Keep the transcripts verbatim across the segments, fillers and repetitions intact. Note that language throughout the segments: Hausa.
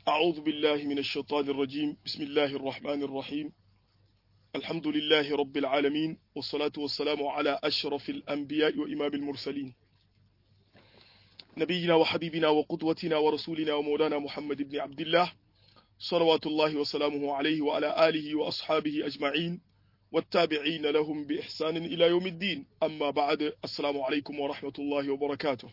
أعوذ بالله من الشيطان الرجيم بسم الله الرحمن الرحيم الحمد لله رب العالمين والصلاة والسلام على أشرف الأنبياء وإمام المرسلين نبينا وحبيبنا وقدوتنا ورسولنا ومولانا محمد بن عبد الله صلوات الله وسلامه عليه وعلى آله وأصحابه أجمعين والتابعين لهم بإحسان إلى يوم الدين أما بعد السلام عليكم ورحمة الله وبركاته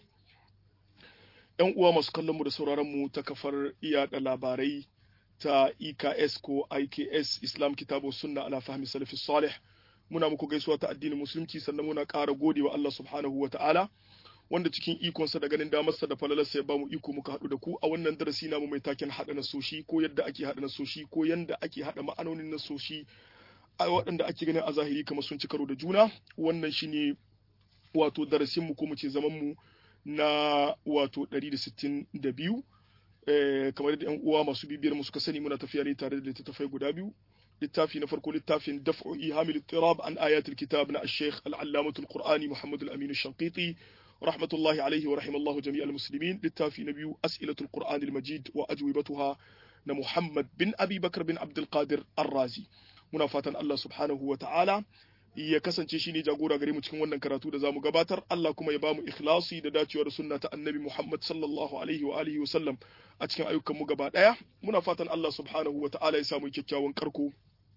‘Yan uwa masu kallonmu da sauraronmu ta kafar yaɗa labarai ta E K S ko I K S Islam Kitabu Sunna ala fahmi salafi salih muna muku gaisuwa ta addinin musulunci sannan muna ƙara gode wa Allah subhanahu wa ta'ala wanda cikin ikonsa da ganin damarsa da falalarsa ya bamu iko muka haɗu da ku a wannan darasi namu mai taken haɗa nasoshi ko yadda ake haɗa nasoshi ko yadda ake haɗa ma'anonin nasoshi a waɗanda ake ganin a zahiri kamar sun ci karo da juna wannan shine wato darasinmu ko mu ce zamanmu na wato ɗari da sittin da biyu eh, kamar da ‘yan uwa masu bibiyar mu suka sani muna tafiya ne tare da littattafai guda biyu littafi na farko littafin daf'u ihamil tirab an ayatul kitab na al-sheikh al-allamatul qur'ani muhammad al-amin al-shanqiti rahmatullahi alaihi wa rahimallahu jami'al muslimin littafi na biyu as'ilatul qur'an al-majid wa ajwibatuha na muhammad bin abi bakr bin abdul qadir ar-razi muna fatan Allah subhanahu wa ta'ala ya kasance shine jagora gare mu cikin wannan karatu da zamu gabatar Allah kuma ya bamu ikhlasi da dacewa da sunna ta annabi Muhammad sallallahu alaihi wa alihi wa sallam a cikin ayyukan mu gaba daya muna fatan Allah subhanahu wa ta'ala ya samu kyakkyawan karko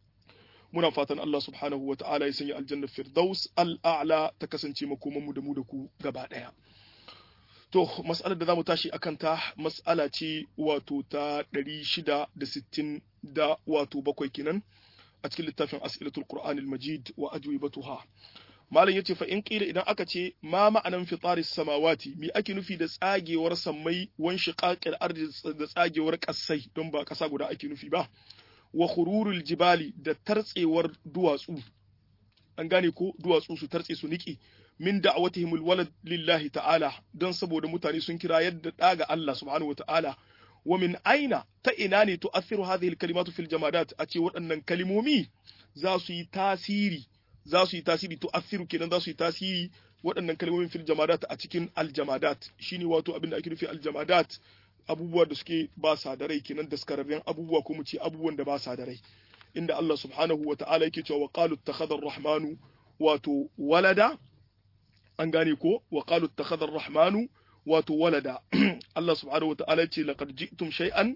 muna fatan Allah subhanahu wa ta'ala ya sanya aljanna firdaus al-a'la ta kasance makoman mu da mu da ku gaba daya to mas'alar da zamu tashi akan ta mas'ala ce wato ta ɗari shida da sittin da wato bakwai kenan a cikin littafin as'ilatul qur'anil majid wa ajwibatuha malam yace fa in qila idan aka ce ma ma'anan fitaris samawati mi ake nufi da tsagewar sammai wan shiqaqil ardi da tsagewar kasai don ba kasa guda ake nufi ba wa khururul jibali da tartsewar duwatsu an gane ko duwatsu su tartse su niki min da'watihimul walad lillahi ta'ala don saboda mutane sun kira yadda daga Allah subhanahu wa ta'ala ومن أين تأناني تؤثر هذه الكلمات في الجمادات أتي وأن كلمومي زاسي تاسيري زاسي تاسيري تؤثر كنا زاسي تاسيري وأن كلمومي في الجمادات أتكن الجمادات شيني واتو أبن أكيد في الجمادات abubuwa da suke ba sa da rai kenan daskararren abubuwa ko mu ce abubuwan da ba sa da rai inda Allah subhanahu wa ta'ala yake cewa qalu ittakhadha ar-rahmanu wato walada an gane ko wa qalu ittakhadha ar-rahmanu wato walada Allah subhanahu wata'ala ce laqad ji'tum shay'an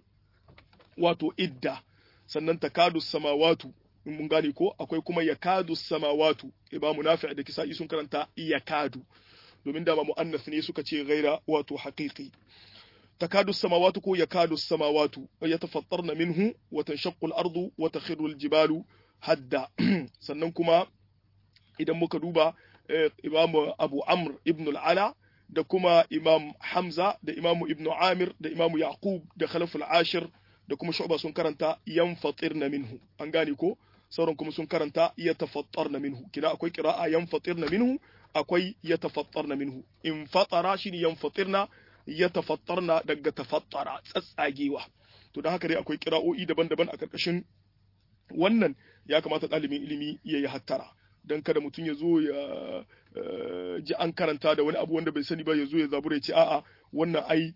wato idda sannan takadu samawatu in mun gane ko akwai kuma yakadu samawatu imamu nafi' da kisa'i sun karanta yakadu domin da ma muannas ne suka ce ghaira wato haqiqi takadu samawatu ko yakadu samawatu yatafattarna minhu wa tanshaqqu al-ardu wa takhiru al-jibalu hadda sannan kuma idan muka duba imamu abu amr ibn al-ala da kuma Imam Hamza da Imam Ibn Amir da Imam Yaqub da Khalaf al-Ashir da kuma Shu'ba sun karanta yanfatirna minhu an gane ko sauran kuma sun karanta yatafattarna minhu kina akwai qira'a yanfatirna minhu akwai yatafattarna minhu in fatara shine yanfatirna yatafattarna daga tafattara tsatsagewa to dan haka dai akwai qira'o'i daban-daban a karkashin wannan ya kamata ɗalibin ilimi yayi hattara dan kada mutum ya zo ya ji an karanta da wani abu wanda bai sani ba ya zo ya zabura ya ce a'a wannan ai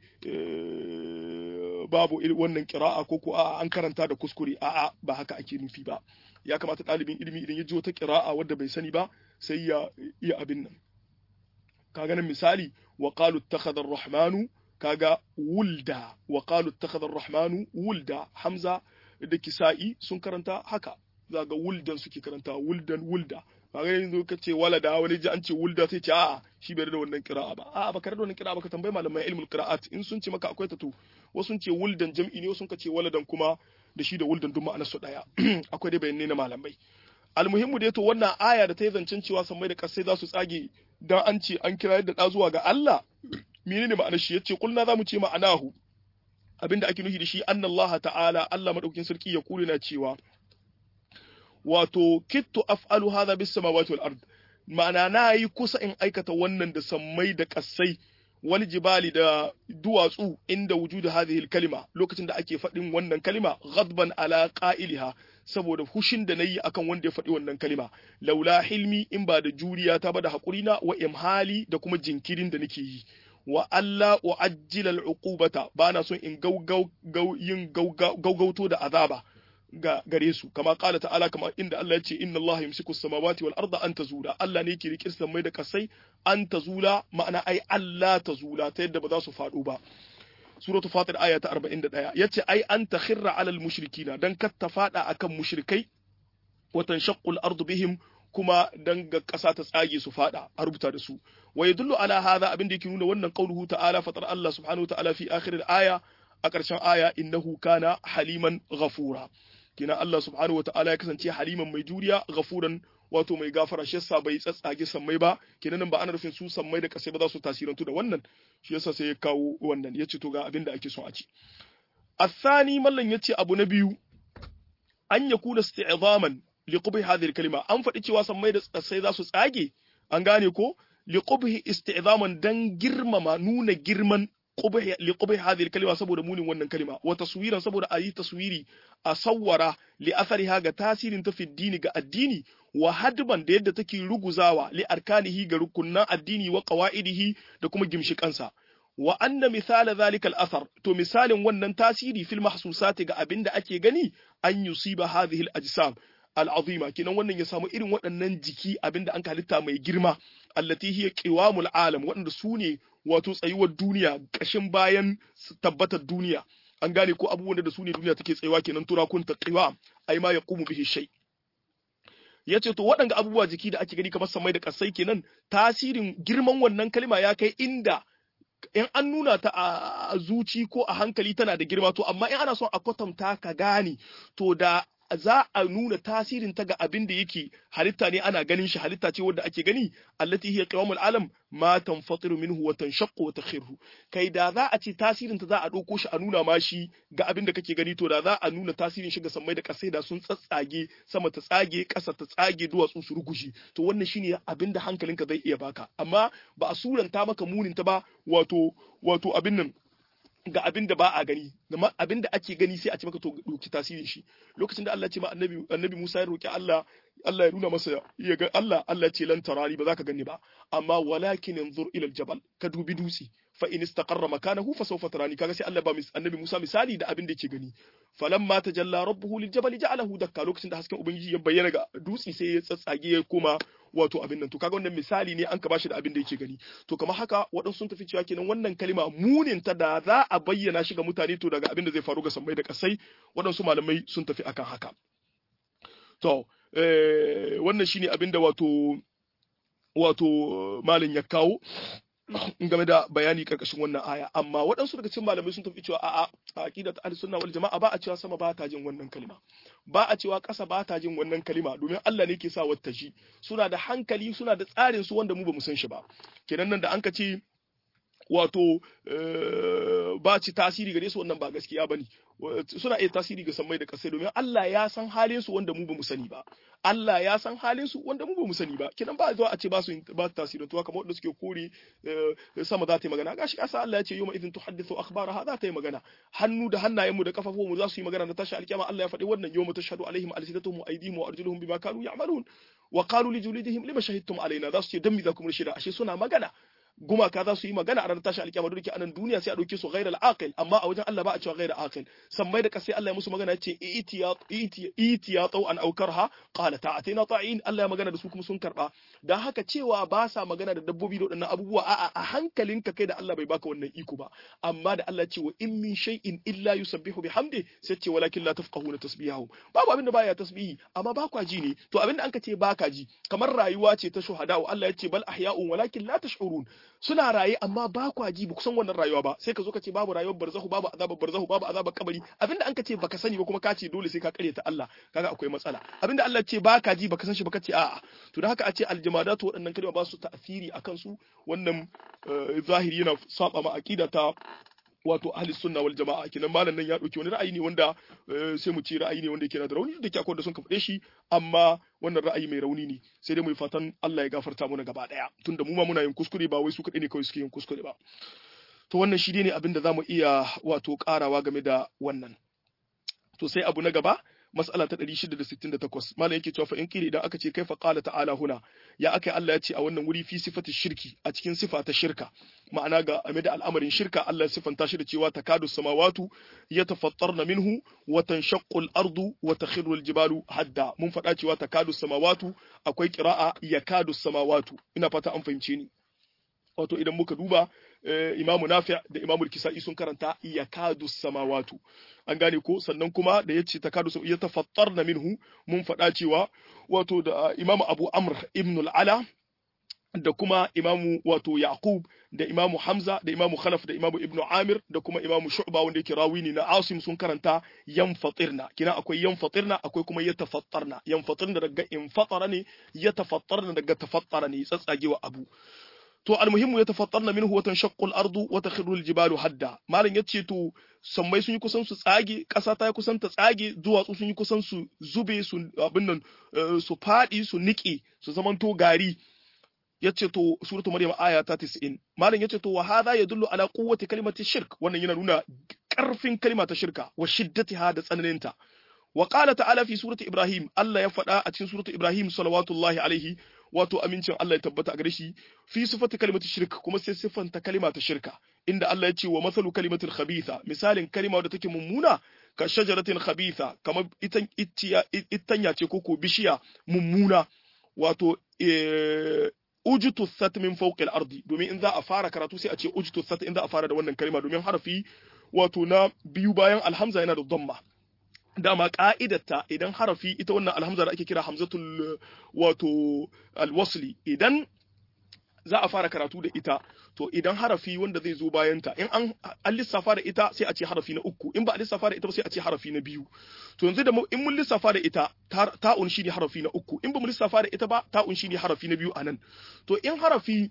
babu wannan kira'a ko ko a'a an karanta da kuskure a'a ba haka ake nufi ba ya kamata ɗalibin ilimi idan ya ji wata kira'a wadda bai sani ba sai ya iya abin nan kaga nan misali wa qalu ittakhadha ar-rahmanu kaga wulda wa qalu ittakhadha ar-rahmanu wulda hamza da kisa'i sun karanta haka zaga wuldan suke karanta wuldan wulda kaga yanzu ka ce walada wani ji an ce wulda sai ce a'a shi bai da wannan qira'a ba a'a ba ka da wannan qira'a ba ka tambayi malaman ilmul qira'at in sun ce maka akwai ta to wasu sun ce wuldan jam'i ne wasu sun ce waladan kuma da shi da wuldan duk ma'anar su daya akwai dai bayanai na malamai almuhimmu dai to wannan aya da ta yi zancen cewa sammai da kasai za su tsage dan an ce an kira yadda da zuwa ga Allah menene ma'anar shi yace kulna zamu ce ma'anahu abinda ake nufi da shi annallaha ta'ala Allah madaukakin sarki ya kula na cewa wato kittu af'alu hadha bis samawati wal ard ma'ana nayi kusa in aikata wannan da sammai da kasai wal jibali da duwatsu inda wujudu hadhihi al kalima lokacin da ake fadin wannan kalima ghadban ala qa'iliha saboda hushin da nayi akan wanda ya fadi wannan kalima laula hilmi in ba da juriya ta ba da hakuri na wa imhali da kuma jinkirin da nake yi wa alla uajjila al'uqubata bana son in gaugau yin gaugauto da azaba ga gare su kama qala ta'ala kama inda Allah ya ce inna Allah yumsiku as-samawati wal arda an tazula Allah ne yake rikir samai da kasai an tazula ma'ana ai Allah tazula ta yadda ba za su faɗo ba suratu fatir aya ta arba'in da ɗaya yace ai an takhirra ala al-mushrikina dan kar ta fada akan mushrikai wa tanshaqqu al-ardu bihim kuma dan ga ƙasa ta tsage su fada a rubuta da su wa yadullu ala hadha abin da yake nuna wannan qauluhu ta'ala fatar Allah subhanahu wa ta'ala fi akhir al-aya a ƙarshen aya innahu kana haliman ghafura kina Allah subhanahu wa ta'ala ya kasance haliman mai juriya ghafuran wato mai gafara shi yasa bai tsatsage sammai ba kenan nan ba ana rufin su sammai da kasai ba za su tasirantu da wannan shi yasa sai ya kawo wannan yace to ga abin da ake son a ci الثاني mallan yace abu na biyu an yakuna isti'zaman liqubhi hadhihi kalima an faɗi cewa sammai da kasai za su tsage an gane ko liqubhi isti'zaman dan girmama nuna girman qubhi liqubhi hadhihi kalima saboda munin wannan kalima wa taswiran saboda ayi taswiri a sawwara li athariha ga tasirin ta fi dini ga addini wa hadban da yadda take ruguzawa li arkanihi ga rukunnan addini wa qawaidihi da kuma gimshikansa wa anna misala zalika al-athar to misalin wannan tasiri fil mahsusati ga abinda ake gani an yusiba hadhihi al-ajsam al-azima kinan wannan ya samu irin waɗannan jiki abinda an halitta mai girma allati hiya qiwamul alam waɗanda su ne wato tsayuwar duniya kashin bayan tabbatar duniya an gane ko abubuwan da su ne duniya take tsayuwa kenan turakun ta qiwam ai ma yaqumu bihi shay yace to waɗanda abubuwa jiki da ake gani kamar samai da kasai kenan tasirin girman wannan kalma ya kai inda in an nuna ta a zuci ko a hankali tana da girma to amma in ana son a kwatanta ka gane to da za a nuna tasirin ta ga abin da yake halitta ne ana ganin shi halitta ce wanda ake gani allati hiya qiyamul alam ma tanfatiru minhu wa tanshaqqu wa takhiru kai da za a ce tasirin ta za a dauko shi a nuna ma shi ga abin da kake gani to da za a nuna tasirin shi ga sammai da kasai da sun tsatsage sama ta tsage kasa ta tsage duwatsu su rugushi to wannan shine abin da hankalinka zai iya baka amma ba a suranta maka munin ta ba wato wato abin nan ga abin da ba a gani abin da ake gani sai a ce maka to doki tasirin shi lokacin da Allah ce ma annabi annabi Musa ya roki Allah Allah ya nuna masa ya ga Allah Allah ce lan tarari ba za ka gani ba amma walakin anzur ila aljabal ka dubi dutse fa in istaqarra makanahu fa sawfa tarani kaga sai Allah ba annabi Musa misali da abin da yake gani falamma tajalla rabbuhu liljabal ja'alahu dakka lokacin da hasken ubangiji ya bayyana ga dutse sai ya tsatsage ya koma wato abin nan to kaga wannan misali ne an ka bashi da abin da yake gani to kamar haka waɗansu sun tafi cewa kenan wannan kalima munin ta da za a bayyana shi ga mutane to daga abin da zai faru ga sammai da kasai waɗansu malamai sun tafi akan haka to eh wannan shine abin da wato wato malin ya kawo game da bayani karkashin wannan aya amma waɗansu daga cikin malamai sun tafi cewa a'a a aqidat al-sunna wal jama'a ba a cewa sama ba ta jin wannan kalima ba a cewa ƙasa ba ta jin wannan kalima domin Allah ne ke sa wata shi suna da hankali suna da tsarin su wanda mu ba mu san shi ba kenan nan da an ka ce wato ba ci tasiri gare su wannan ba gaskiya bane suna iya tasiri ga sammai da kasai domin Allah ya san halin su wanda mu ba mu sani ba Allah ya san halin su wanda mu ba mu sani ba kidan ba zuwa a ce ba su ba tasiri to kamar wanda suke kore sama za ta yi magana gashi kasa Allah ya ce yawma idin tuhaddithu akhbaraha za ta yi magana hannu da hannayen mu da kafafun mu za su yi magana da tashi alkiyama Allah ya faɗi wannan yawma tashhadu alaihim alsinatuhum wa aydihim wa arjuluhum bima kanu ya'malun wa qalu li julidihim lima shahidtum alaina za su ce dan mi za ku shida ashe suna magana gumaka za su yi magana a ranar tashi alkiyama duk anan duniya sai a dauke su ghairal aqil amma a wajen Allah ba a cewa ghairal aqil sammai da kasai Allah ya musu magana yace itiyat itiyat an aukarha qala ta'atina ta'in Allah ya magana da su kuma sun karba dan haka cewa ba sa magana da dabbobi da wadannan abubuwa a'a a hankalinka kai da Allah bai baka wannan iko ba amma da Allah ya ce wa in min shay'in illa yusabbihu bihamdi sai ce walakin la tafqahuna tasbihahu babu abinda baya tasbihi amma ba kwa ji ne to abinda anka ce baka ji kamar rayuwa ce ta shuhada Allah ya ce bal ahya'un walakin la tash'urun suna raye amma ba kwa ji ba kusan wannan rayuwa ba sai ka zo ka ce babu rayuwar barzahu babu azabar barzahu babu azabar kabari abinda an ka ce baka sani ba kuma ka ce dole sai ka kare ta Allah kaga akwai matsala abinda Allah ce baka ji baka san shi baka ce a'a to da haka a ce aljamadatu waɗannan kalma ba su ta'asiri akan su wannan zahiri yana saba ma aqida ta wato ahli sunna wal jama'a kinan malam nan ya dauki wani ra'ayi ne wanda sai mu ce ra'ayi ne wanda yake na da rauni da ke akwai da sun ka fade shi amma wannan ra'ayi mai rauni ne sai dai mu fatan Allah ya gafarta mana gaba daya tunda mu ma muna yin kuskure ba wai su kadai ne kawai suke yin kuskure ba to wannan shi ne abin da zamu iya wato karawa game da wannan to sai abu na gaba mas'ala ta ɗari shida da sittin da takwas malam yake cewa fa in kiri idan aka ce kaifa qala ta'ala huna ya akai Allah ya ce a wannan wuri fi sifati shirki a cikin sifa ta shirka ma'ana ga game da al'amarin shirka Allah ya sifanta shi da cewa takadu samawatu yatafattarna minhu wa tanshaqqu al-ardu wa takhiru al-jibalu hadda mun faɗa cewa takadu samawatu akwai qira'a yakadu samawatu ina fata an fahimce ni wato idan muka duba imamu nafi' da imamu kisa'i sun karanta yakadu samawatu an gane ko sannan kuma da yace takadu ya tafattarna minhu mun faɗa cewa wato da imamu abu amr ibn al-ala da kuma imamu wato yaqub da imamu hamza da imamu khalaf da imamu ibnu amir da kuma imamu shu'ba wanda yake rawi ne na asim sun karanta yanfatirna kina akwai yanfatirna akwai kuma yatafattarna yanfatirna daga infatara ne yatafattarna daga tafattara ne tsatsagewa abu to almuhimmu yatafattarna minhu wa tanshaqqu al-ardu wa takhiru al-jibalu hadda malan yace to sammai sun yi kusan su tsage kasa ta yi kusan ta tsage duwatsu sun yi kusan su zube su abin nan su fadi su niki su zamanto gari yace to suratu maryam aya ta tis'in malan yace to wa hadha yadullu ala quwwati kalimati shirk wannan yana nuna karfin kalma ta shirka wa shiddatiha da tsananinta wa qala ta'ala fi surati ibrahim Allah ya faɗa a cikin suratu ibrahim salawatullahi alaihi wato amincin Allah ya tabbata a gare shi fi sifati kalimatu shirk kuma sai sifanta kalima ta shirka inda Allah ya ce wa masalu kalimatul khabitha misalin kalima da take mummuna ka shajaratin khabitha kamar itan itanya ce ko ko bishiya mummuna wato ujutu sat min fawqi al-ardi domin in za a fara karatu sai a ce ujutu sat in za a fara da wannan kalima domin harafi wato na biyu bayan alhamza yana da dhamma dama ka'idarta idan harafi ita wannan alhamza da ake kira hamzatul wato alwasli idan za a fara karatu da ita to idan harafi wanda zai zo bayan ta in an an lissafa da ita sai a ce harafi na uku in ba a lissafa da ita ba sai a ce harafi na biyu to yanzu da in mun lissafa da ita ta'un shi ne harafi na uku in ba mu lissafa da ita ba ta'un shi ne harafi na biyu anan to in harafi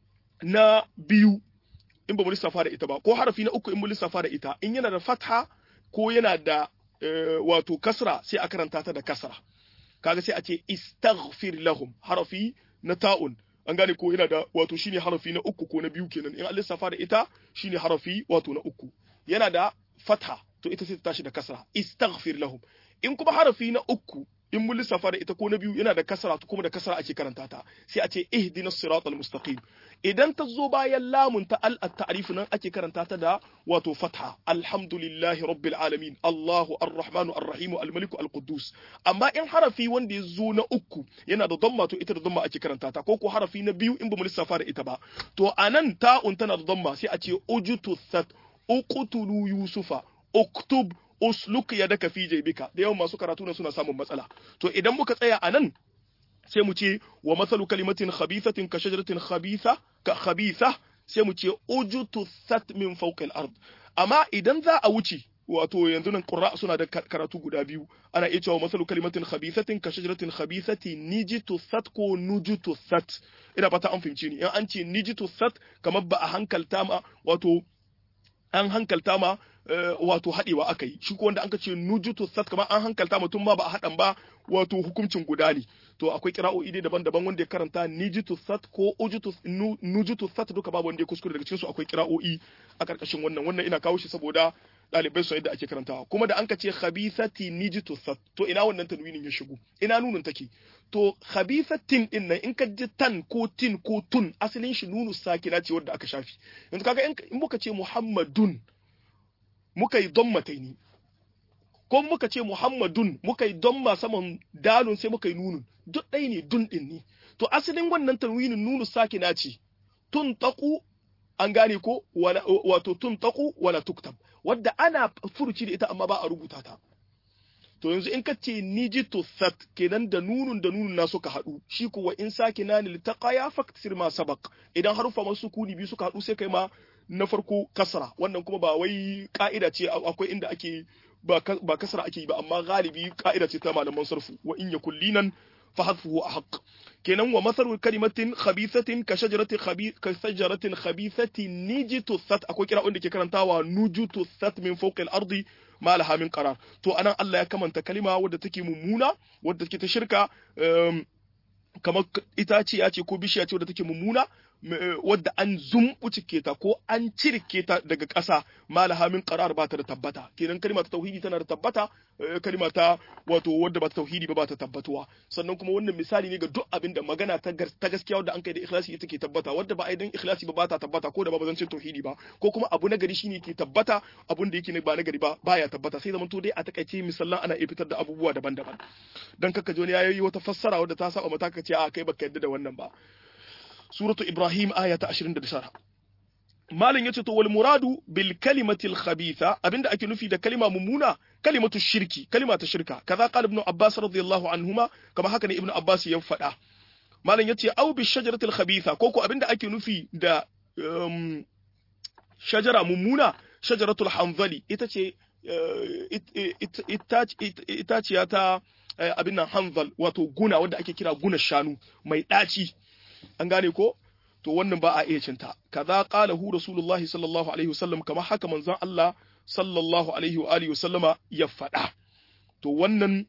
na biyu in ba mu lissafa da ita ba ko harafi na uku in mun lissafa da ita in yana da fatha ko yana da wato kasra sai a karanta ta da kasra kaga sai a ce istaghfir lahum harafi na ta'un an gane ko yana da wato shine harafi na uku ko na biyu kenan in Allah safa da ita shine harafi wato na uku yana da fatha to ita sai ta tashi da kasra istaghfir lahum in kuma harafi na uku in mun lissafa da ita ko na biyu yana da kasra to kuma da kasra ake karanta ta sai a ce ihdinas siratal mustaqim idan ta zo bayan lamun ta al at-ta'rif nan ake karanta ta da wato fatha alhamdulillahi rabbil alamin Allahu arrahmanu arrahim almalik alquddus amma in harafi wanda ya zo na uku yana da dhamma to ita da dhamma ake karanta ta ko ko harafi na biyu in ba mu lissafa da ita ba to anan ta'un tana da dhamma sai a ce ujutu sat uqtulu yusufa uktub usluk yadaka fi jaybika da yawan masu karatu na suna samun matsala to idan muka tsaya anan sai mu ce wa masalu kalimatin khabithatin ka shajaratin khabitha ka khabitha sai mu ce ujutu sat min fawqi al-ard amma idan za a wuce wato yanzu nan qurra suna da karatu guda biyu ana iya cewa masalu kalimatin khabithatin ka shajaratin khabithati nijitu sat ko nujutu sat ina fata an fahimce ni in an ce nijitu sat kamar ba a hankalta ma wato an hankalta ma wato haɗewa aka yi shi ko wanda an ka ce nujutu sat kamar an hankalta mutum ma ba a haɗan ba wato hukuncin guda ne to akwai kira'o'i dai daban-daban wanda ya karanta nijitu sat ko ujutu nujutu sat duka babu wanda ya kuskure daga cikin su akwai kira'o'i a karkashin wannan wannan ina kawo shi saboda ɗalibai su yadda ake karantawa kuma da an ka ce khabithati nijitu sat to ina wannan tanwinin ya shigo ina nunun take to khabithatin din nan in ka ji tan ko tin ko tun asalin shi nunu sakina ce wanda aka shafi yanzu kaga in muka ce muhammadun muka yi dammataini ko muka ce muhammadun muka yi damma saman dalun sai muka yi nunun duk ɗaya ne dun din ne to asalin wannan tanwinin nunu sakina ce tun taqu an gane ko wato tun taqu wala tuktab wadda ana furuci da ita amma ba a rubuta ta to yanzu in ka ce nijitu sat kenan da nunun da nunun na suka haɗu shi kuwa in sakina ne litaqaya faktsir ma sabaq idan harufa masu kuni biyu suka haɗu sai kai ma na farko kasra wannan kuma ba wai ka'ida ce akwai inda ake ba ba kasra ake yi ba amma galibi ka'ida ce ta malaman sarfu wa in yakul linan fa hadfuhu ahq kenan wa masalu kalimatin khabithatin ka shajaratin khabith ka shajaratin khabithatin nijitu sat akwai kira wanda ke karantawa nujutu sat min fawqi al-ardi ma laha min qarar to anan Allah ya kamanta kalima wadda take mummuna wadda take ta shirka kamar itaciya ce ko bishiya ce wadda take mummuna wadda an zumbucike ta ko an cirke ta daga ƙasa malaha min qarar ba ta da tabbata kenan kalma ta tauhidi tana da tabbata kalma ta wato wadda ba ta tauhidi ba ba ta tabbatuwa sannan kuma wannan misali ne ga duk abin da magana ta gaskiya wadda an kai da ikhlasi ita ke tabbata wadda ba a idan ikhlasi ba ba ta tabbata ko da ba zancin tauhidi ba ko kuma abu na gari shine ke tabbata abun da yake ne ba na gari ba baya tabbata sai zaman to dai a takaice misallan ana iya fitar da abubuwa daban-daban dan kaka ji wani yayi wata fassara wadda ta saba mata ka ce a kai baka yadda da wannan ba suratu ibrahim aya ta ashirin da tara malin yace to wal muradu bil kalimati al khabitha abinda ake nufi da kalima mummuna kalimatu shirki kalima ta shirka kaza qala ibn abbas radiyallahu anhuma kama haka ne ibn abbas ya faɗa malin yace au bi shajarati al khabitha koko abinda ake nufi da um, shajara mummuna shajaratul hanzali ita ce itaciya ta abin nan hanzal wato guna wanda ake kira guna shanu mai ɗaci an gane ko to wannan ba a iya cinta kaza qala hu rasulullahi sallallahu alaihi wasallam kamar haka manzon Allah sallallahu alaihi wa alihi wasallama ya faɗa to wannan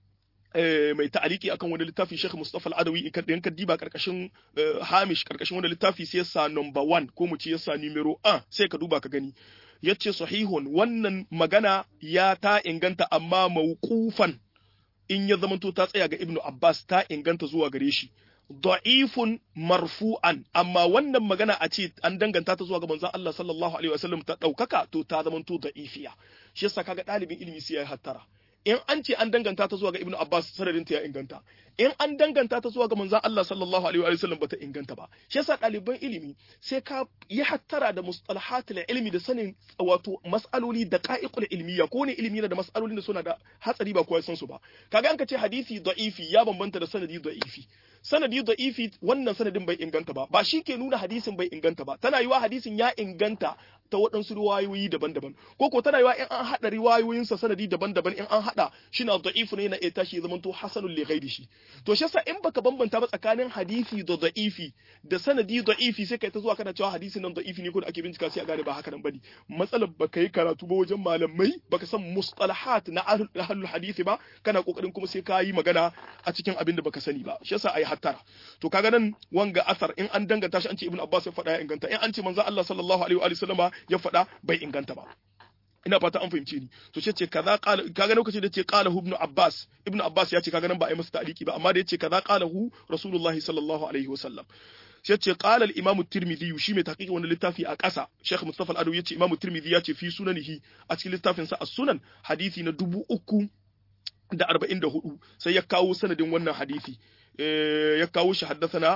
mai ta'aliki akan wani littafi Sheikh Mustafa Al-Adawi in ka diba karkashin hamish karkashin wani littafi sai yasa number one ko mu ce yasa numero one sai ka duba ka gani yace sahihun wannan magana ya ta inganta amma mauqufan in ya zamanto ta tsaya ga Ibn Abbas ta inganta zuwa gare shi da'ifun marfu'an amma wannan magana a ce an danganta ta zuwa ga manzon Allah sallallahu alaihi wasallam ta daukaka to ta zamanto da'ifiya shi yasa kaga dalibin ilimi sai ya hattara in an ce an danganta ta zuwa ga Ibn Abbas sanadin ta ya inganta in an danganta ta zuwa ga manzon Allah sallallahu alaihi wa sallam bata inganta ba shi yasa ɗaliban ilimi sai ka yi hattara da mustalahatul ilmi da sanin wato mas'aloli da qa'iqul ilmiya ko ne ilimi da mas'alolin da suna da hatsari ba kowa san su ba kaga an ka ce hadisi da'ifi ya bambanta da sanadi da'ifi sanadi da'ifi wannan sanadin bai inganta ba ba shi ke nuna hadisin bai inganta ba tana yiwa hadisin ya inganta ta waɗansu riwayoyi daban-daban ko ko tana yiwa in an haɗa riwayoyinsa sanadi daban-daban in an haɗa shi na da'ifu ne na iya tashi ya zamanto hasanul li ghairihi to shi yasa in baka bambanta ba tsakanin hadisi da da'ifi da sanadi da'ifi sai kai ta zuwa kana cewa hadisin nan da'ifi ne ko da ake bincika sai a gane ba haka nan bane matsalar baka yi karatu ba wajen malamai baka san mustalahat na ahlul hadisi ba kana kokarin kuma sai ka yi magana a cikin abin da baka sani ba shi yasa ayi hattara to kaga nan wanga asar in an danganta shi an ce ibnu abbas ya faɗa ya inganta in an ce manzo Allah sallallahu alaihi wa sallama ya faɗa bai inganta ba ina fata an fahimce ni to ce ce kaza qala kaga lokacin da ce qala ibnu abbas ibnu abbas ya ce kaga nan ba a yi masa ta'liki ba amma da yace kaza qala hu rasulullahi sallallahu alaihi wa sallam sai ce qala al-imam at-tirmidhi shi mai taqiqi wannan littafi a ƙasa Sheikh Mustafa Al-Adawi yace imam at-tirmidhi yace fi sunanihi a cikin littafin sa as-sunan hadisi na dubu uku da arba'in da hudu sai ya kawo sanadin wannan hadisi ya kawo shi haddathana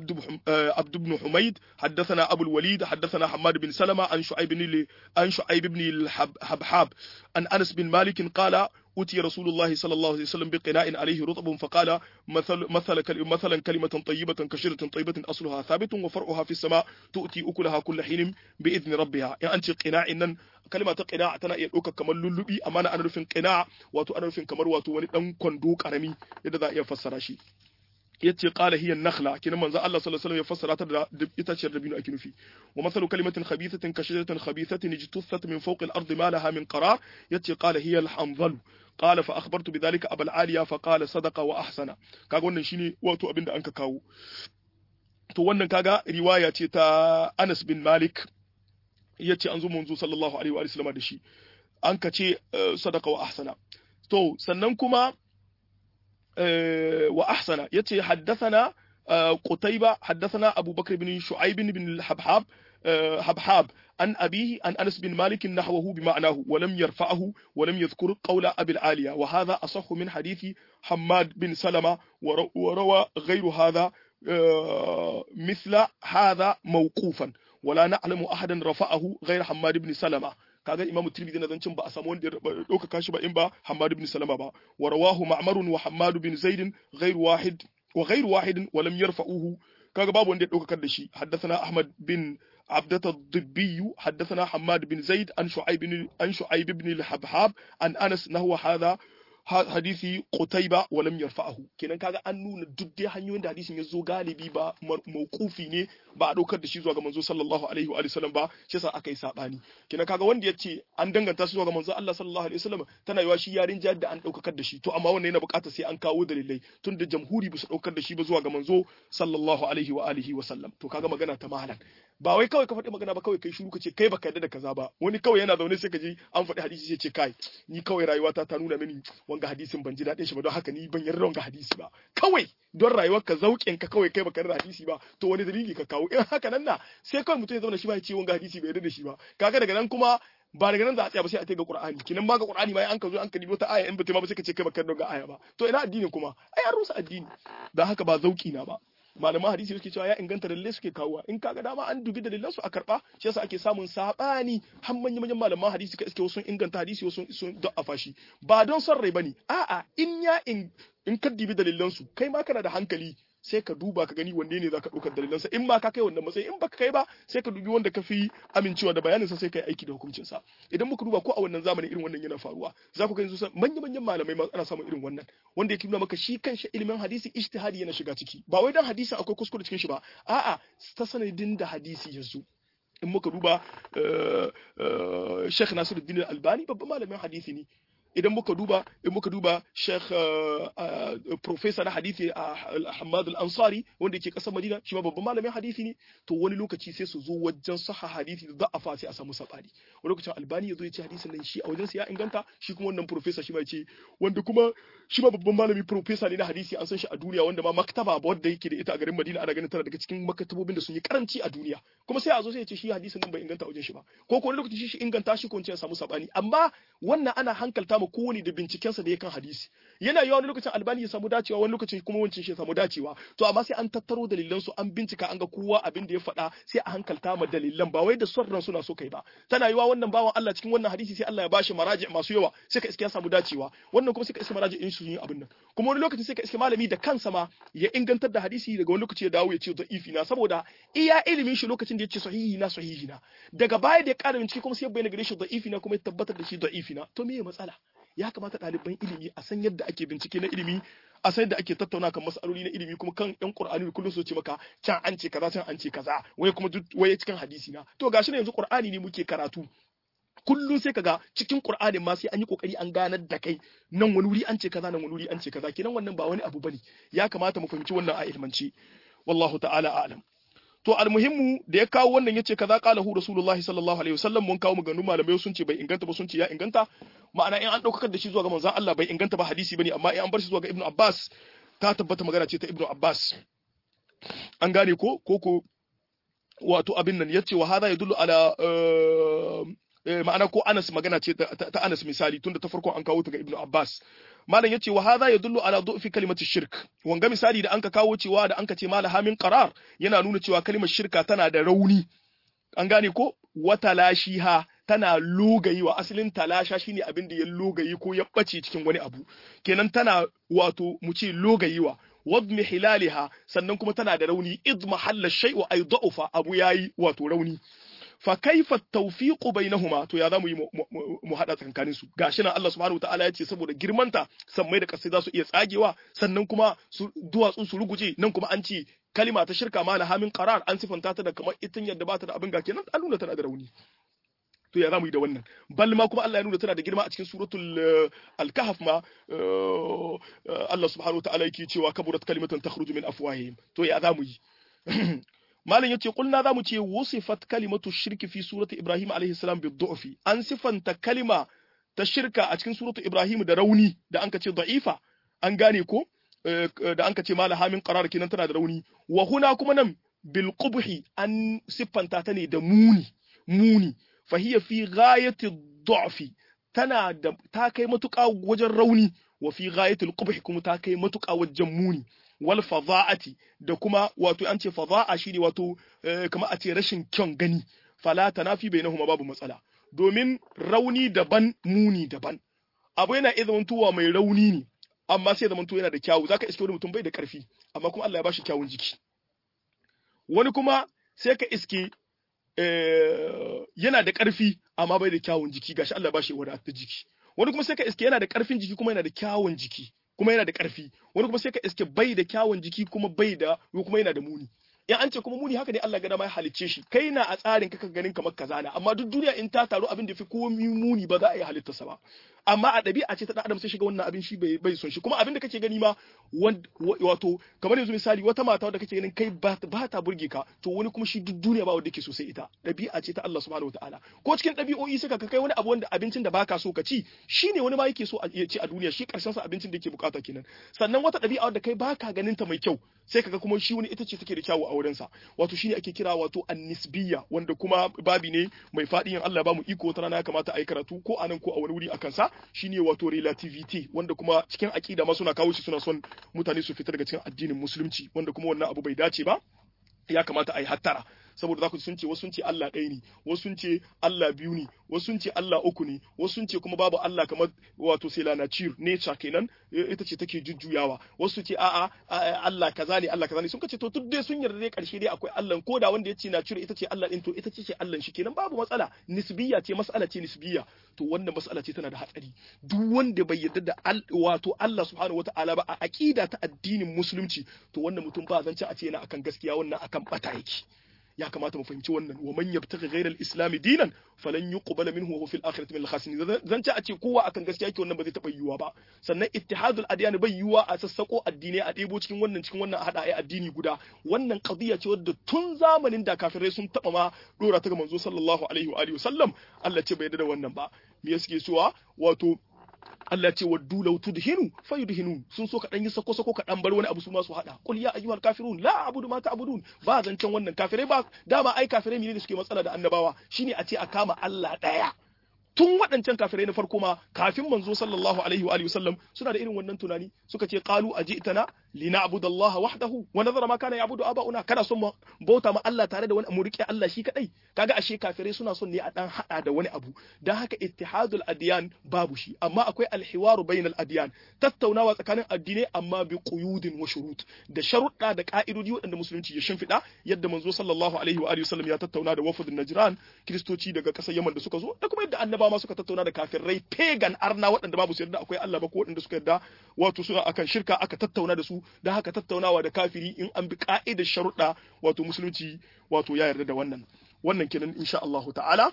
عبد بن حميد حدثنا أبو الوليد حدثنا حماد بن سلمة عن شعيب بن عن شعيب بن الحبحاب عن أنس بن مالك قال أتي رسول الله صلى الله عليه وسلم بقناء عليه رطب فقال مثل مثل مثلا كلمة طيبة كشجرة طيبة أصلها ثابت وفرعها في السماء تؤتي أكلها كل حين بإذن ربها يعني أنت قناع إن كلمة قناع تنا يدوك كمال للبي أمانة أنا رفن قناع واتو أنا رفن كمر واتو وني دان كندوك أرمي يدا يفسر شي yace qala hiya an-nakhla kinan manzo Allah sallallahu alaihi wasallam ya fassara ta da itaciyar dabino ake nufi wa mathalu kalimatin khabithatin ka shajaratin khabithatin ijtussat min fawqi al-ardi ma laha min qarar yace qala hiya al-hanzal qala fa akhbartu bidhalika abul aliya fa qala sadaqa wa ahsana kaga wannan shine wato abinda anka kawo to wannan kaga riwaya ce ta Anas bin Malik yace an zo manzo sallallahu alaihi wa sallam da shi an ka ce sadaqa wa ahsana to sannan kuma وأحسن يتي حدثنا قتيبة حدثنا أبو بكر بن شعيب بن الحبحاب حبحاب عن أبيه عن أنس بن مالك نحوه بمعناه ولم يرفعه ولم يذكر قول أبي العالية وهذا أصح من حديث حماد بن سلمة وروى غير هذا مثل هذا موقوفا ولا نعلم أحدا رفعه غير حماد بن سلمة kaga imamu tirmidhi na zancin ba a samu wanda ya dauka kashi ba in ba Hammad ibn Salama ba wa rawahu Ma'mar wa Hammad bin Zaid ghayr wahid wa ghayr wahid wa lam yarfa'uhu kaga babu wanda ya dauka da shi haddathana Ahmad bin عبدة الضبي حدثنا حماد بن زيد عن شعيب بن عن شعيب بن الحبحاب عن أنس نحو هذا hadisi Qutayba wa lam yarfa'ahu kenan kaga an nuna duk dai hanyoyin da hadisin ya zo galibi ba mauqufi ne ba a daukar da shi zuwa ga manzo sallallahu alaihi wa sallam ba shi yasa aka yi sabani kenan kaga wanda yace an danganta su zuwa ga manzo Allah sallallahu alaihi wa sallam tana yiwa shi yarin jihar da an daukar da shi to amma wannan yana buƙatar sai an kawo dalilai tunda jamhuri ba su daukar da shi ba zuwa ga manzo sallallahu alaihi wa alihi wa sallam to kaga magana ta mahalan ba wai kawai ka faɗi magana ba kawai kai shiru ka ce kai baka yarda da kaza ba wani kawai yana zaune sai ka ji an faɗi hadisi sai ce kai ni kawai rayuwata ta nuna mini wanga hadisin ban ji daɗin shi ba don haka ni ban yarda wanga hadisi ba kawai don rayuwar ka zauƙin ka kawai kai baka yarda hadisi ba to wani dalili ka kawo in haka nan na sai kawai mutum ya zauna shi ba ya ce wanga hadisi bai yarda da shi ba kaga daga nan kuma ba daga nan za a tsaya ba sai a kai ga Qur'ani kinan ba ga Qur'ani ma an ka zo an ka dibo ta aya in bata ma ba sai ka ce kai baka yarda ga aya ba to ina addinin kuma ai an rusa addini dan haka ba zauƙi na ba malaman hadisi suke cewa ya inganta dalilai suke kawowa in kaga dama an dubi dalilan su a karba shi yasa ake samun sabani har manyan manyan malaman hadisi ka iske wasu inganta hadisi wasu sun da'afa shi ba don son rai bane a'a in ya in in ka dubi dalilan su kai ma kana da hankali sai ka duba ka gani wanne ne zaka ɗaukar dalilansa in ma ka kai wannan matsayi in baka kai ba sai ka dubi wanda ka fi amincewa da bayaninsa sai ka yi aiki da hukuncinsa idan muka duba ko a wannan zamanin irin wannan yana faruwa za ku ga yanzu manyan manyan malamai ma ana samun irin wannan wanda yake nuna maka shi kanshi ilimin hadisi ijtihadi yana shiga ciki ba wai dan hadisin akwai kuskure cikin shi ba a'a ta sanadin da hadisi ya zo in muka duba Sheikh Nasiruddin Albani babban malamin hadisi ne idan muka duba in muka duba Sheikh Professor na hadisi Ahmad Al-Ansari wanda yake kasar Madina shi ma babban malamin hadisi ne to wani lokaci sai su zo wajen sahha hadisi da da'afa sai a samu sabani wani lokacin Albani yazo ya ce hadisin nan shi a wajen sa ya inganta shi kuma wannan professor shi ma ya ce wanda kuma shi ma babban malami professor ne na hadisi an san shi a duniya wanda ma maktaba ba wanda yake da ita a garin Madina ana ganin tana daga cikin maktabobin da sun yi karanci a duniya kuma sai a zo sai ya ce shi hadisin nan bai inganta a wajen shi ba ko ko wani lokaci shi shi inganta shi ko ya samu sabani amma wannan ana hankalta mu kowane da bincikensa da ya kan hadisi yana yi wani lokacin Albani ya samu dacewa wani lokacin kuma wancin shi ya samu dacewa to amma sai an tattaro dalilan su an bincika an ga kowa abin da ya faɗa sai a hankalta ma dalilan ba wai da son ran suna so kai ba tana yiwa wannan bawan Allah cikin wannan hadisi sai Allah ya bashi maraji masu yawa sai ka iske ya samu dacewa wannan kuma sai ka iske maraji in su yi abin nan kuma wani lokacin sai ka iske malami da kansa ma ya ingantar da hadisi daga wani lokaci ya dawo ya ce da'ifi na saboda iya ilimin shi lokacin da ya ce sahihi na sahihi na daga baya da ya ƙara bincike kuma sai ya bayyana gare shi da'ifi na kuma ya tabbatar da shi da'ifi na to me matsala ya kamata ɗaliban ilimi a san yadda ake bincike na ilimi a san yadda ake tattauna kan mas'aloli na ilimi kuma kan yan qur'ani kullum su ce maka can an ce kaza can an ce kaza wai kuma duk waye cikin hadisi na to gashi ne yanzu qur'ani ne muke karatu kullum sai kaga cikin qur'anin ma sai an yi kokari an ganar da kai nan wani wuri an ce kaza nan wani wuri an ce kaza kenan wannan ba wani abu bane ya kamata mu fahimci wannan a ilmance wallahu ta'ala a'lam to almuhimmu da ya kawo wannan yace kaza qalahu rasulullahi sallallahu alaihi wasallam mun kawo maganganu malamai sun ce bai inganta ba sun ce ya inganta ma'ana in an daukar da shi zuwa ga manzon Allah bai inganta ba hadisi bane amma in an bar shi zuwa ga Ibn Abbas ta tabbata magana ce ta Ibn Abbas an gane ko ko ko wato abin nan yace wa hadha yadullu ala ma'ana ko Anas magana ce ta Anas misali tunda ta farko an kawo ta ga Ibn Abbas malam yace wa hadha yadullu ala du'fi kalimati shirk wanga misali da anka kawo cewa da anka ce malaha min qarar yana nuna cewa kalimar shirka tana da rauni an gane ko wata lashiha tana logayiwa asalin talasha shine abin da ya logayi ko ya bace cikin wani abu kenan tana wato mu ce logayiwa wadmi hilaliha sannan kuma tana da rauni id mahalla shay'u ay da'ufa abu yayi wato rauni fa kaifa tawfiqu bainahuma to ya zamu yi mu hada tsakanin su gashi nan Allah subhanahu wataala ya ce saboda girmanta sammai da kasai za su iya tsagewa sannan kuma su duwatsu su ruguje nan kuma an ce kalima ta shirka ma lahamin qarar an sifanta ta da kamar itin yadda ba ta da abin ga kenan an nuna tana da rauni to ya zamu yi da wannan bal ma kuma Allah ya nuna tana da girma a cikin suratul al-kahf ma Allah subhanahu wataala yake cewa kaburat kalimatan takhruju min afwahihim to ya zamu yi malam yace kulna zamu ce wasifat kalimatu shirki fi surati ibrahim alayhi salam bi du'fi an sifanta kalima ta shirka a cikin suratu ibrahim da rauni da anka ce da'ifa an gane ko da anka ce malaha min qarar kinan tana da rauni wa huna kuma nan bil qubhi an sifanta ta ne da muni muni fa hiya fi ghayati du'fi tana da ta kai matuƙa wajen rauni wa fi ghayati al qubhi kuma ta kai matuƙa wajen muni wal fadha'ati da kuma wato an ce fadha'a shine wato kamar a ce rashin kyan gani fala tanafi bainahuma babu matsala domin rauni daban muni daban abu yana iya zamantowa mai rauni ne amma sai zamanto yana da kyawu zaka iske wani mutum bai da karfi amma kuma Allah ya bashi kyawun jiki wani kuma sai ka iske yana da karfi amma bai da kyawun jiki gashi Allah ya bashi wadatar jiki wani kuma sai ka iske yana da karfin jiki kuma yana da kyawun jiki kuma yana da karfi, wani kuma sai ka iske bai da kyawun jiki kuma bai da kuma yana da muni. In an ce kuma muni haka ne Allah ga dama ya halicce shi, kai na a tsarin ka ganin kamar kaza na, amma duk duniya in ta taru abin da fi komai muni ba za a yi halittarsa ba, amma a ɗabi'a ce ta ɗan adam sai shiga wannan abin shi bai bai son shi. Kuma abin da kake gani ma wato kamar yanzu misali wata mata wadda kake ganin kai ba ta burge ka, to wani kuma shi duk duniya ba wanda yake so sai ita. Ɗabi'a ce ta Allah subhanahu wataala. Ko cikin ɗabi'o'i suka ka kai wani abu wanda abincin da baka so ka ci shine wani ma yake so a ci a duniya, shi karshen sa abincin da yake bukata kenan. Sannan wata ɗabi'a wadda kai baka ganin ta mai kyau sai kaga kuma shi wani ita ce take da kyawu a wurinsa, wato shine ake kira wato annisbiya, wanda kuma babi ne mai faɗi in Allah ba mu iko wata rana ya kamata a yi karatu ko anan ko a wani wuri akan sa, shine wato relativity, wanda kuma cikin aqida ma suna kawo shi, suna son mutane su fita daga cikin addinin musulunci, wanda kuma wannan abu bai dace ba, ya kamata a yi hattara. Saboda za ku sun ce wasu sun ce Allah ɗaya ne, wasu sun ce Allah biyu ne, wasu sun ce Allah uku ne, wasu sun ce kuma babu Allah kamar wato sai la nature nature kenan ita ce take jujjuyawa, wasu ce a'a Allah kaza ne Allah kaza ne, sun kace to duk dai sun yarda dai karshe dai akwai Allah, ko da wanda ya ce nature ita ce Allah din to ita ce Allah shi kenan babu matsala, nisbiya ce, mas'ala ce nisbiya. To wannan mas'ala ce tana da hatsari. Duk wanda bai yarda da wato Allah subhanahu wataala ba a aqida ta addinin musulunci, to wannan mutum ba zance a ce yana akan gaskiya, wannan akan bata yake. Ya kamata mu fahimci wannan. Wa man yabtaghi ghayra al-islam dinan falan yuqbala minhu wa huwa fil akhirati min al-khasirin. Zance a ce kowa akan gaskiya yake, wannan ba zai taba yiwuwa ba. Sannan ittihadul adyan bai yiwuwa a sassako addinai a ɗebo cikin wannan cikin wannan a hada ai addini guda. Wannan qadiya ce wadda tun zamanin da kafirai sun taba ma dora ta ga manzo sallallahu alaihi wa alihi wasallam. Allah ce bai yarda da wannan ba. Me yake cewa wato Allah ce waddu law tudhinu fayudhinu, sun so ka dan yi sako sako ka dan bar wani abu su ma su hada. Qul ya ayyuhal kafirun la a'budu ma ta'budun. Ba zancen wannan kafirai ba, dama ai kafirai ne suke matsala da annabawa, shine a ce a kama Allah daya. Tun waɗancan kafirai na farko ma kafin manzo sallallahu alaihi wa alihi wasallam suna da irin wannan tunani, suka ce qalu ajitana lina'budu Allah wahdahu wa nadhara ma kana ya'budu aba'una, kana son mu bauta ma Allah tare da wani mu rike Allah shi kadai. Kaga ashe kafirai suna son ne a dan hada da wani abu, dan haka ittihadul adyan babu shi, amma akwai alhiwaru bainal adyan, tattaunawa tsakanin addinai amma bi quyudin wa shurut, da sharuɗa da ka'idodi waɗanda musulunci ya shimfiɗa, yadda manzo sallallahu alaihi wa alihi wasallam ya tattauna da wafdun Najran, kristoci daga ƙasar Yaman da suka zo, da kuma yadda annaba ma suka tattauna da kafirai pagan arna waɗanda babu su yarda akwai Allah ba, ko waɗanda suka yarda wato suna akan shirka, aka tattauna da su. Da haka tattaunawa da kafiri in an bi ka'idar sharuɗa wato musulunci wato ya yarda da wannan wannan kenan insha Allahu ta'ala.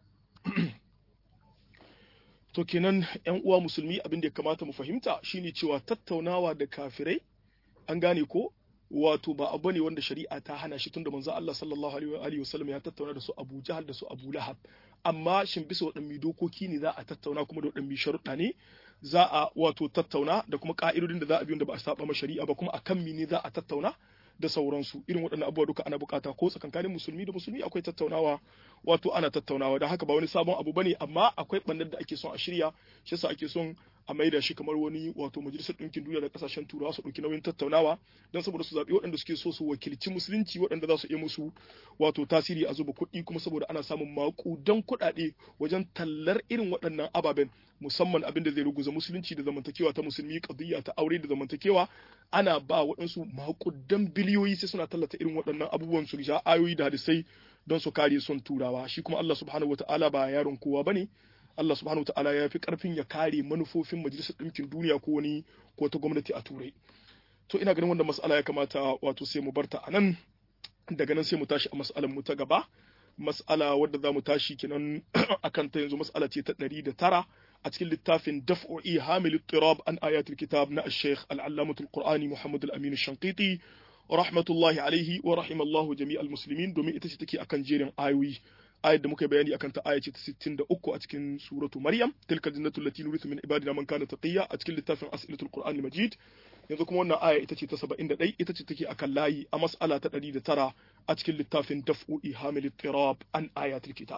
To kenan ƴan uwa musulmi, abin da ya kamata mu fahimta shine cewa tattaunawa da kafirai, an gane ko, wato ba abu ne wanda shari'a ta hana shi, tunda manzo Allah sallallahu alaihi wa sallam ya tattauna da su Abu Jahal da su Abu Lahab. Amma shin bisa waɗanne dokoki ne za a tattauna, kuma da waɗanne sharuɗa ne za a wato tattauna, da kuma ka'idodin da za a bi wanda ba a saba ma shari'a ba, kuma akan me ne za a tattauna da sauransu. Irin waɗannan abubuwa duka ana bukata, ko tsakankanin musulmi da musulmi akwai tattaunawa, wato ana tattaunawa. Da haka ba wani sabon abu bane, amma akwai ɓannar da ake son a shirya, shi yasa ake son a maida shi kamar wani wato majalisar ɗinkin duniya da ƙasashen turawa su ɗauki nauyin tattaunawa, don saboda su zaɓi waɗanda suke so su wakilci musulunci, waɗanda za su iya musu wato tasiri a zuba kuɗi, kuma saboda ana samun maƙudan kuɗaɗe wajen tallar irin waɗannan ababen, musamman abin da zai ruguza musulunci da zamantakewa ta musulmi, qadiyya ta aure da zamantakewa, ana ba waɗansu maƙudan biliyoyi sai suna tallata irin waɗannan abubuwan, su ja ayoyi da hadisai don su kare son turawa. Shi kuma Allah subhanahu wataala ba yaron kowa bane. Allah subhanahu wa ta'ala ya fi ƙarfin ya kare manufofin Majalisar Ɗinkin Duniya ko wani ko ta gwamnati a Turai. To ina ganin wannan mas'ala ya kamata wato sai mu barta a nan, daga nan sai mu tashi a mas'alan mu ta gaba. Mas'ala wadda za mu tashi kenan akan ta yanzu mas'ala ce ta ɗari da tara a cikin littafin Daf'u Ihamil Ittirab an Ayatul Kitab na Sheikh Al-Allamatul Qur'ani Muhammad Al-Amin Shanqiti rahmatullahi alaihi wa rahimallahu jami'al muslimin, domin ita ce take akan jerin ayoyi. Ayat da muka bayani akan ta aya ce ta sittin da uku a cikin suratu Maryam, tilka jannatu allati nurithu min ibadina man kana taqiya, a cikin littafin As'ilatul Qur'anil Majid. Yanzu kuma wannan aya ita ce ta saba'in da ɗaya, ita ce take akan layi a mas'ala ta ɗari da tara a cikin littafin Daf'u Ihamil Ittirab an Ayatil Kitab.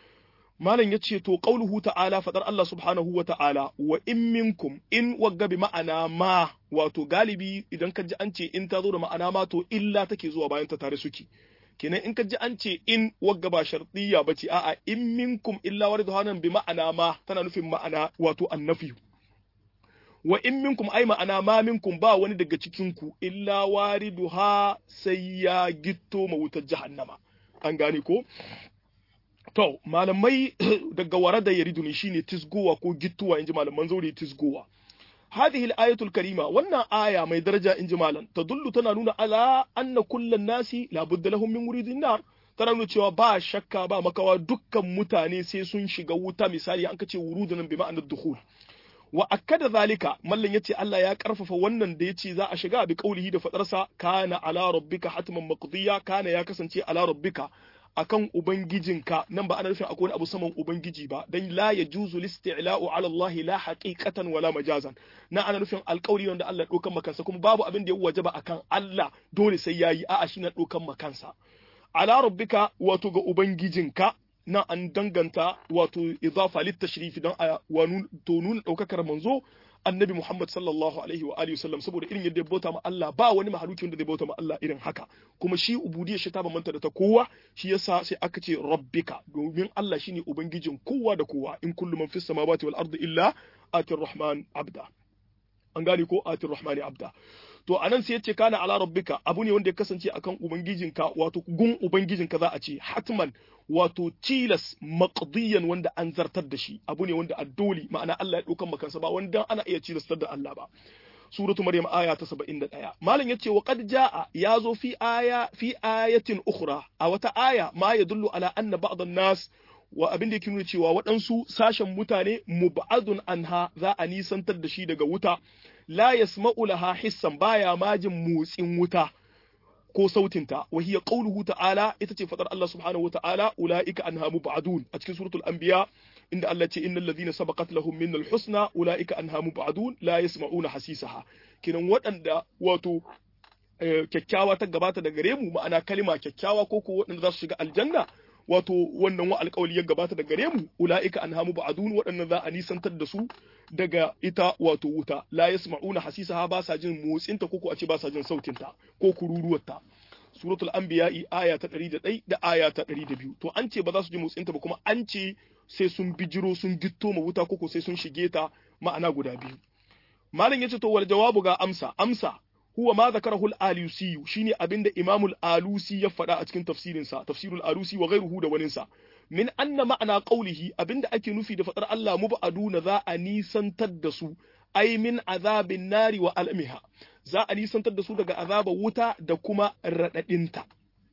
Malam yace to qauluhu ta'ala, fadar Allah subhanahu wa ta'ala, wa in minkum, in wagga bi ma'ana ma, wato galibi idan ka ji an ce in ta zo da ma'ana ma, to illa take zuwa bayan ta tare suke. Kenan in ka ji an ce in wagga ba shartiyya bace, a'a in minkum illa waridhanan bi ma'ana ma, tana nufin ma'ana wato annafi. Wa in minkum ai ma'ana ma minkum, ba wani daga cikin ku illa wariduha sai ya gitto mawutar jahannama. An gane ko? to malamai daga warada yariduni shine tisgowa ko gittuwa inji malaman zaure tisgowa هذه الآية الكريمة وأن آية ما درجة إنجمالا تدل تنانون على أن كل الناس لا بد لهم من مريد النار تنانون cewa ba shakka ba makawa dukkan mutane sai sun shiga wuta misali an kace wurudan bi ma'anar dukhul wa akkada zalika mallan yace Allah ya karfafa wannan da yace za a shiga bi kaulihi da fadarsa kana ala rabbika hatman maqdiya kana ya kasance ala rabbika akan ubangijinka nan ba ana nufin akwai wani abu saman ubangiji ba dan la yajuzu listi'la'u 'ala Allah la haqiqatan wala majazan na ana nufin alƙawari wanda Allah ya dokan makansa kuma babu abin da ya wajaba akan Allah dole sai yayi a'a shi na dokan makansa ala rabbika wato ga ubangijinka na an danganta wato idafa lit tashrif dan a wanu to nuna daukakar manzo annabi Muhammad sallallahu alaihi wa alihi wasallam saboda irin yadda ya bauta ma Allah ba wani mahaluki wanda zai bauta ma Allah irin haka kuma shi ubudiyar shi ta bambanta da ta kowa shi yasa sai aka ce rabbika domin Allah shine ubangijin kowa da kowa in kullu man fis samawati wal ardi illa atir rahman abda an gane ko atir rahmani abda to anan sai yace kana ala rabbika abu ne wanda ya kasance akan ubangijinka wato gun ubangijinka za a ce hatman wato tilas maqdiyan wanda an zartar da shi abu ne wanda addoli ma'ana Allah ya daukan makansa ba wanda ana iya tilastar da Allah ba suratu maryam aya ta saba'in da ɗaya malam yace wa qad jaa yazo fi aya fi ayatin ukhra a wata aya ma yadullu ala anna ba'd an-nas wa abin da yake nuna cewa waɗansu sashen mutane mub'adun anha za a nisantar da shi daga wuta la yasma'u laha hissan baya majin motsin wuta ko sautinta wa hiya qawluhu ta'ala ita ce fadar Allah subhanahu wa ta'ala ulaika anha mub'adun a cikin suratul anbiya inda Allah ce innal ladhina sabaqat lahum minnal husna ulaika anha mub'adun la yasma'una hasisaha kinan waɗanda wato kyakkyawa ta gabata da gare mu ma'ana kalima kyakkyawa ko ko waɗanda za su shiga aljanna wato wannan wa alƙawli ya gabata da gare mu ulaika anhamu ba'dun waɗannan za a nisantar da su daga ita wato wuta la yasma'una hasisaha ba sa jin motsinta ko ko a ce ba sa jin sautinta ko kururuwarta suratul anbiya aya ta ɗari da ɗaya da aya ta ɗari da biyu to an ce ba za su ji motsinta ba kuma an ce sai sun bijiro sun gitto ma wuta ko ko sai sun shige ta ma'ana guda biyu malam yace to wal jawabu ga amsa amsa huwa ma zakarahu al-alusi shine abinda Imam al-Alusi ya faɗa a cikin tafsirin sa tafsirul alusi wa ghayruhu da wanin sa min anna ma'ana qawlihi abinda ake nufi da fadar Allah mubaduna za a nisantar da su ay min azabin nari wa almiha za a nisantar da su daga azabar wuta da kuma radadinta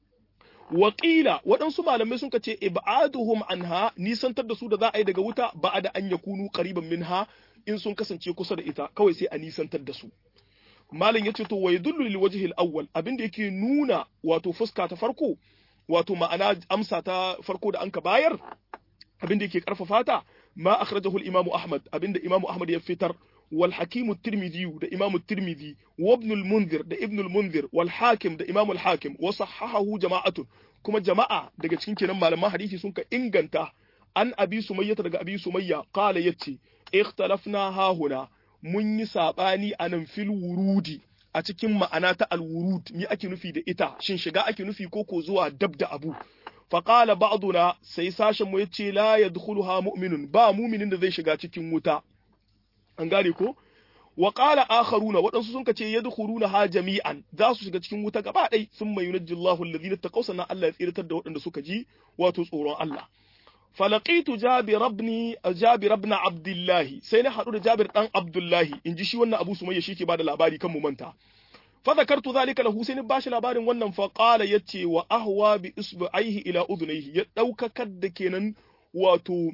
Waƙila waɗansu malamai sun ce ib'aduhum anha nisantar da su da za a yi daga wuta ba'da an yakunu qariban minha in sun kasance kusa da ita kawai sai a nisantar da su malam yace to wa yadullu lil wajhi al awwal abinda yake nuna wato fuska ta farko wato ma'ana amsa ta farko da anka bayar abinda yake karfafa ta ma akhrajahu al imam ahmad abinda imam ahmad ya fitar wal hakim at-tirmidhi da imam at-tirmidhi wa ibn al munzir da ibn al munzir wal hakim da imam al hakim wa sahahahu jama'atun kuma jama'a daga cikin kenan malaman hadisi sun ka inganta an abi sumayya daga abi sumayya qala yace ikhtalafna ha huna mun yi saɓani a nan fil wurudi a cikin ma'ana ta alwurud mi ake nufi da ita shin shiga ake nufi ko ko zuwa dab da abu faqala ba'duna sai sashen mu yace la yadkhuluha mu'minun ba mu'minin da zai shiga cikin wuta an gane ko wa qala akharuna wadansu sun kace yadkhuluna ha jami'an za su shiga cikin wuta gaba dai thumma yunajjillahu alladhina taqaw sana Allah ya tsiratar da waɗanda suka ji wato tsoron Allah فلقيت جابر ابن جابر ابن عبد الله sai na hadu da Jabir dan Abdullahi inji shi wannan Abu Sumayya shi ke bada labari kan mu manta fa zakartu zalika lahu sai ni bashi labarin wannan fa qala yace wa ahwa bi isba'ihi ila udunayhi ya daukakar da kenan wato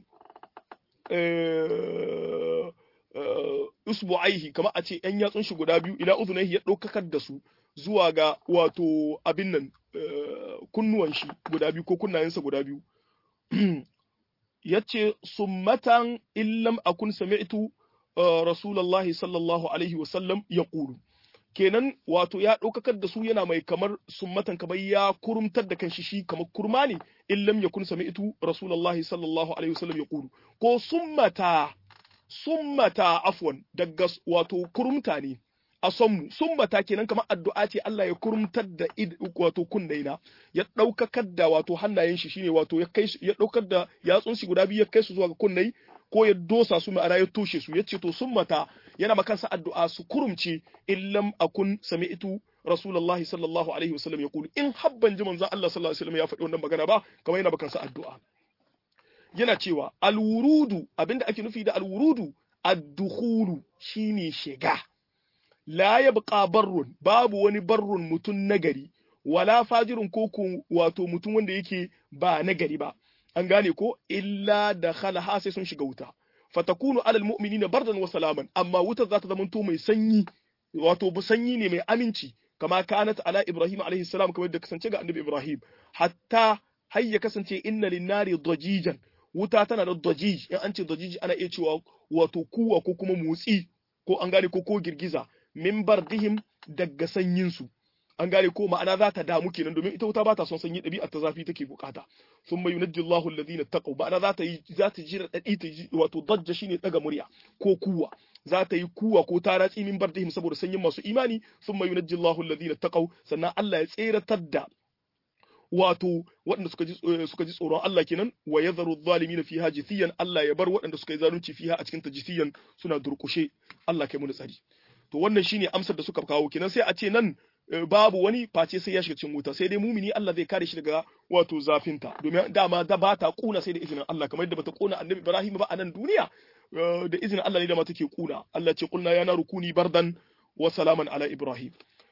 eh isbu'aihi kamar a ce yan yatsun shi guda biyu ila udunayhi ya daukakar da su zuwa ga wato abin nan kunnuwan shi guda biyu ko kunnayensa guda biyu yace summatan illam akun sami'tu rasulullahi sallallahu alaihi wa sallam yaqulu kenan wato ya daukakar da su yana mai kamar summatan kamar ya kurumtar da kanshi shi kamar kurma ne illam yakun sami'tu rasulullahi sallallahu alaihi wa sallam yaqulu ko summata summata afwan daga wato kurumta ne a sonmu summata kenan kamar addu'a ce Allah ya kurumtar da wato kunnaina ya daukakar da wato hannayen shi shine wato ya kai ya daukar da yatsun shi guda biyu ya kai su zuwa ga kunnai ko ya dosa su ma'ana ya toshe su yace to summata yana makansa addu'a su kurumce illam akun sami'tu rasulullahi sallallahu alaihi wasallam yaqulu in habban ji manzon Allah sallallahu alaihi wasallam ya faɗi wannan magana ba kamar yana makansa addu'a yana cewa alwurudu abinda ake nufi da alwurudu ad-dukhulu shine shiga la yabqa barrun babu wani barrun mutun nagari wala fajirun ko wato mutun wanda yake ba nagari ba an gane ko illa dakhalaha sai sun shiga wuta fatakunu alal mu'minina bardan wa salaman amma wutar za ta zamanto mai sanyi wato sanyi ne mai aminci kama kanat ala ibrahim alaihi salam kamar da kasance ga annabi ibrahim hatta har ya kasance inna linnari dajijan wuta tana da dajij in an ce dajij ana iya cewa wato kuwa ko kuma motsi ko an gane ko ko girgiza min bardihim daga sanyin su an gane ko ma'ana za ta damu kenan domin ita wuta ba ta son sanyi ɗabi'ar ta zafi take bukata thumma yunajji Allahu alladhina taqaw ma'ana za ta yi za ta jira dadi ta wato dajja shine daga murya ko kuwa za ta yi kuwa ko taratsi min bardihim saboda sanyin masu imani thumma yunajji Allahu alladhina taqaw sannan Allah ya tseratar da wato waɗanda suka ji suka ji tsoron Allah kenan wa yadharu adh-dhalimin fiha jithiyan Allah ya bar waɗanda suka yi zalunci fiha a cikin ta jithiyan suna durkushe Allah kai mu tsari to wannan shine amsar da suka kawo kenan sai a ce nan babu wani face sai ya shiga cikin wuta sai dai mumini Allah zai kare shi daga wato zafinta domin dama da ba ta kuna sai da izinin Allah kamar yadda bata kuna annabi Ibrahim ba a nan duniya da izinin Allah ne da ma take kuna Allah ce kulna ya naru kuni bardan wa salaman ala Ibrahim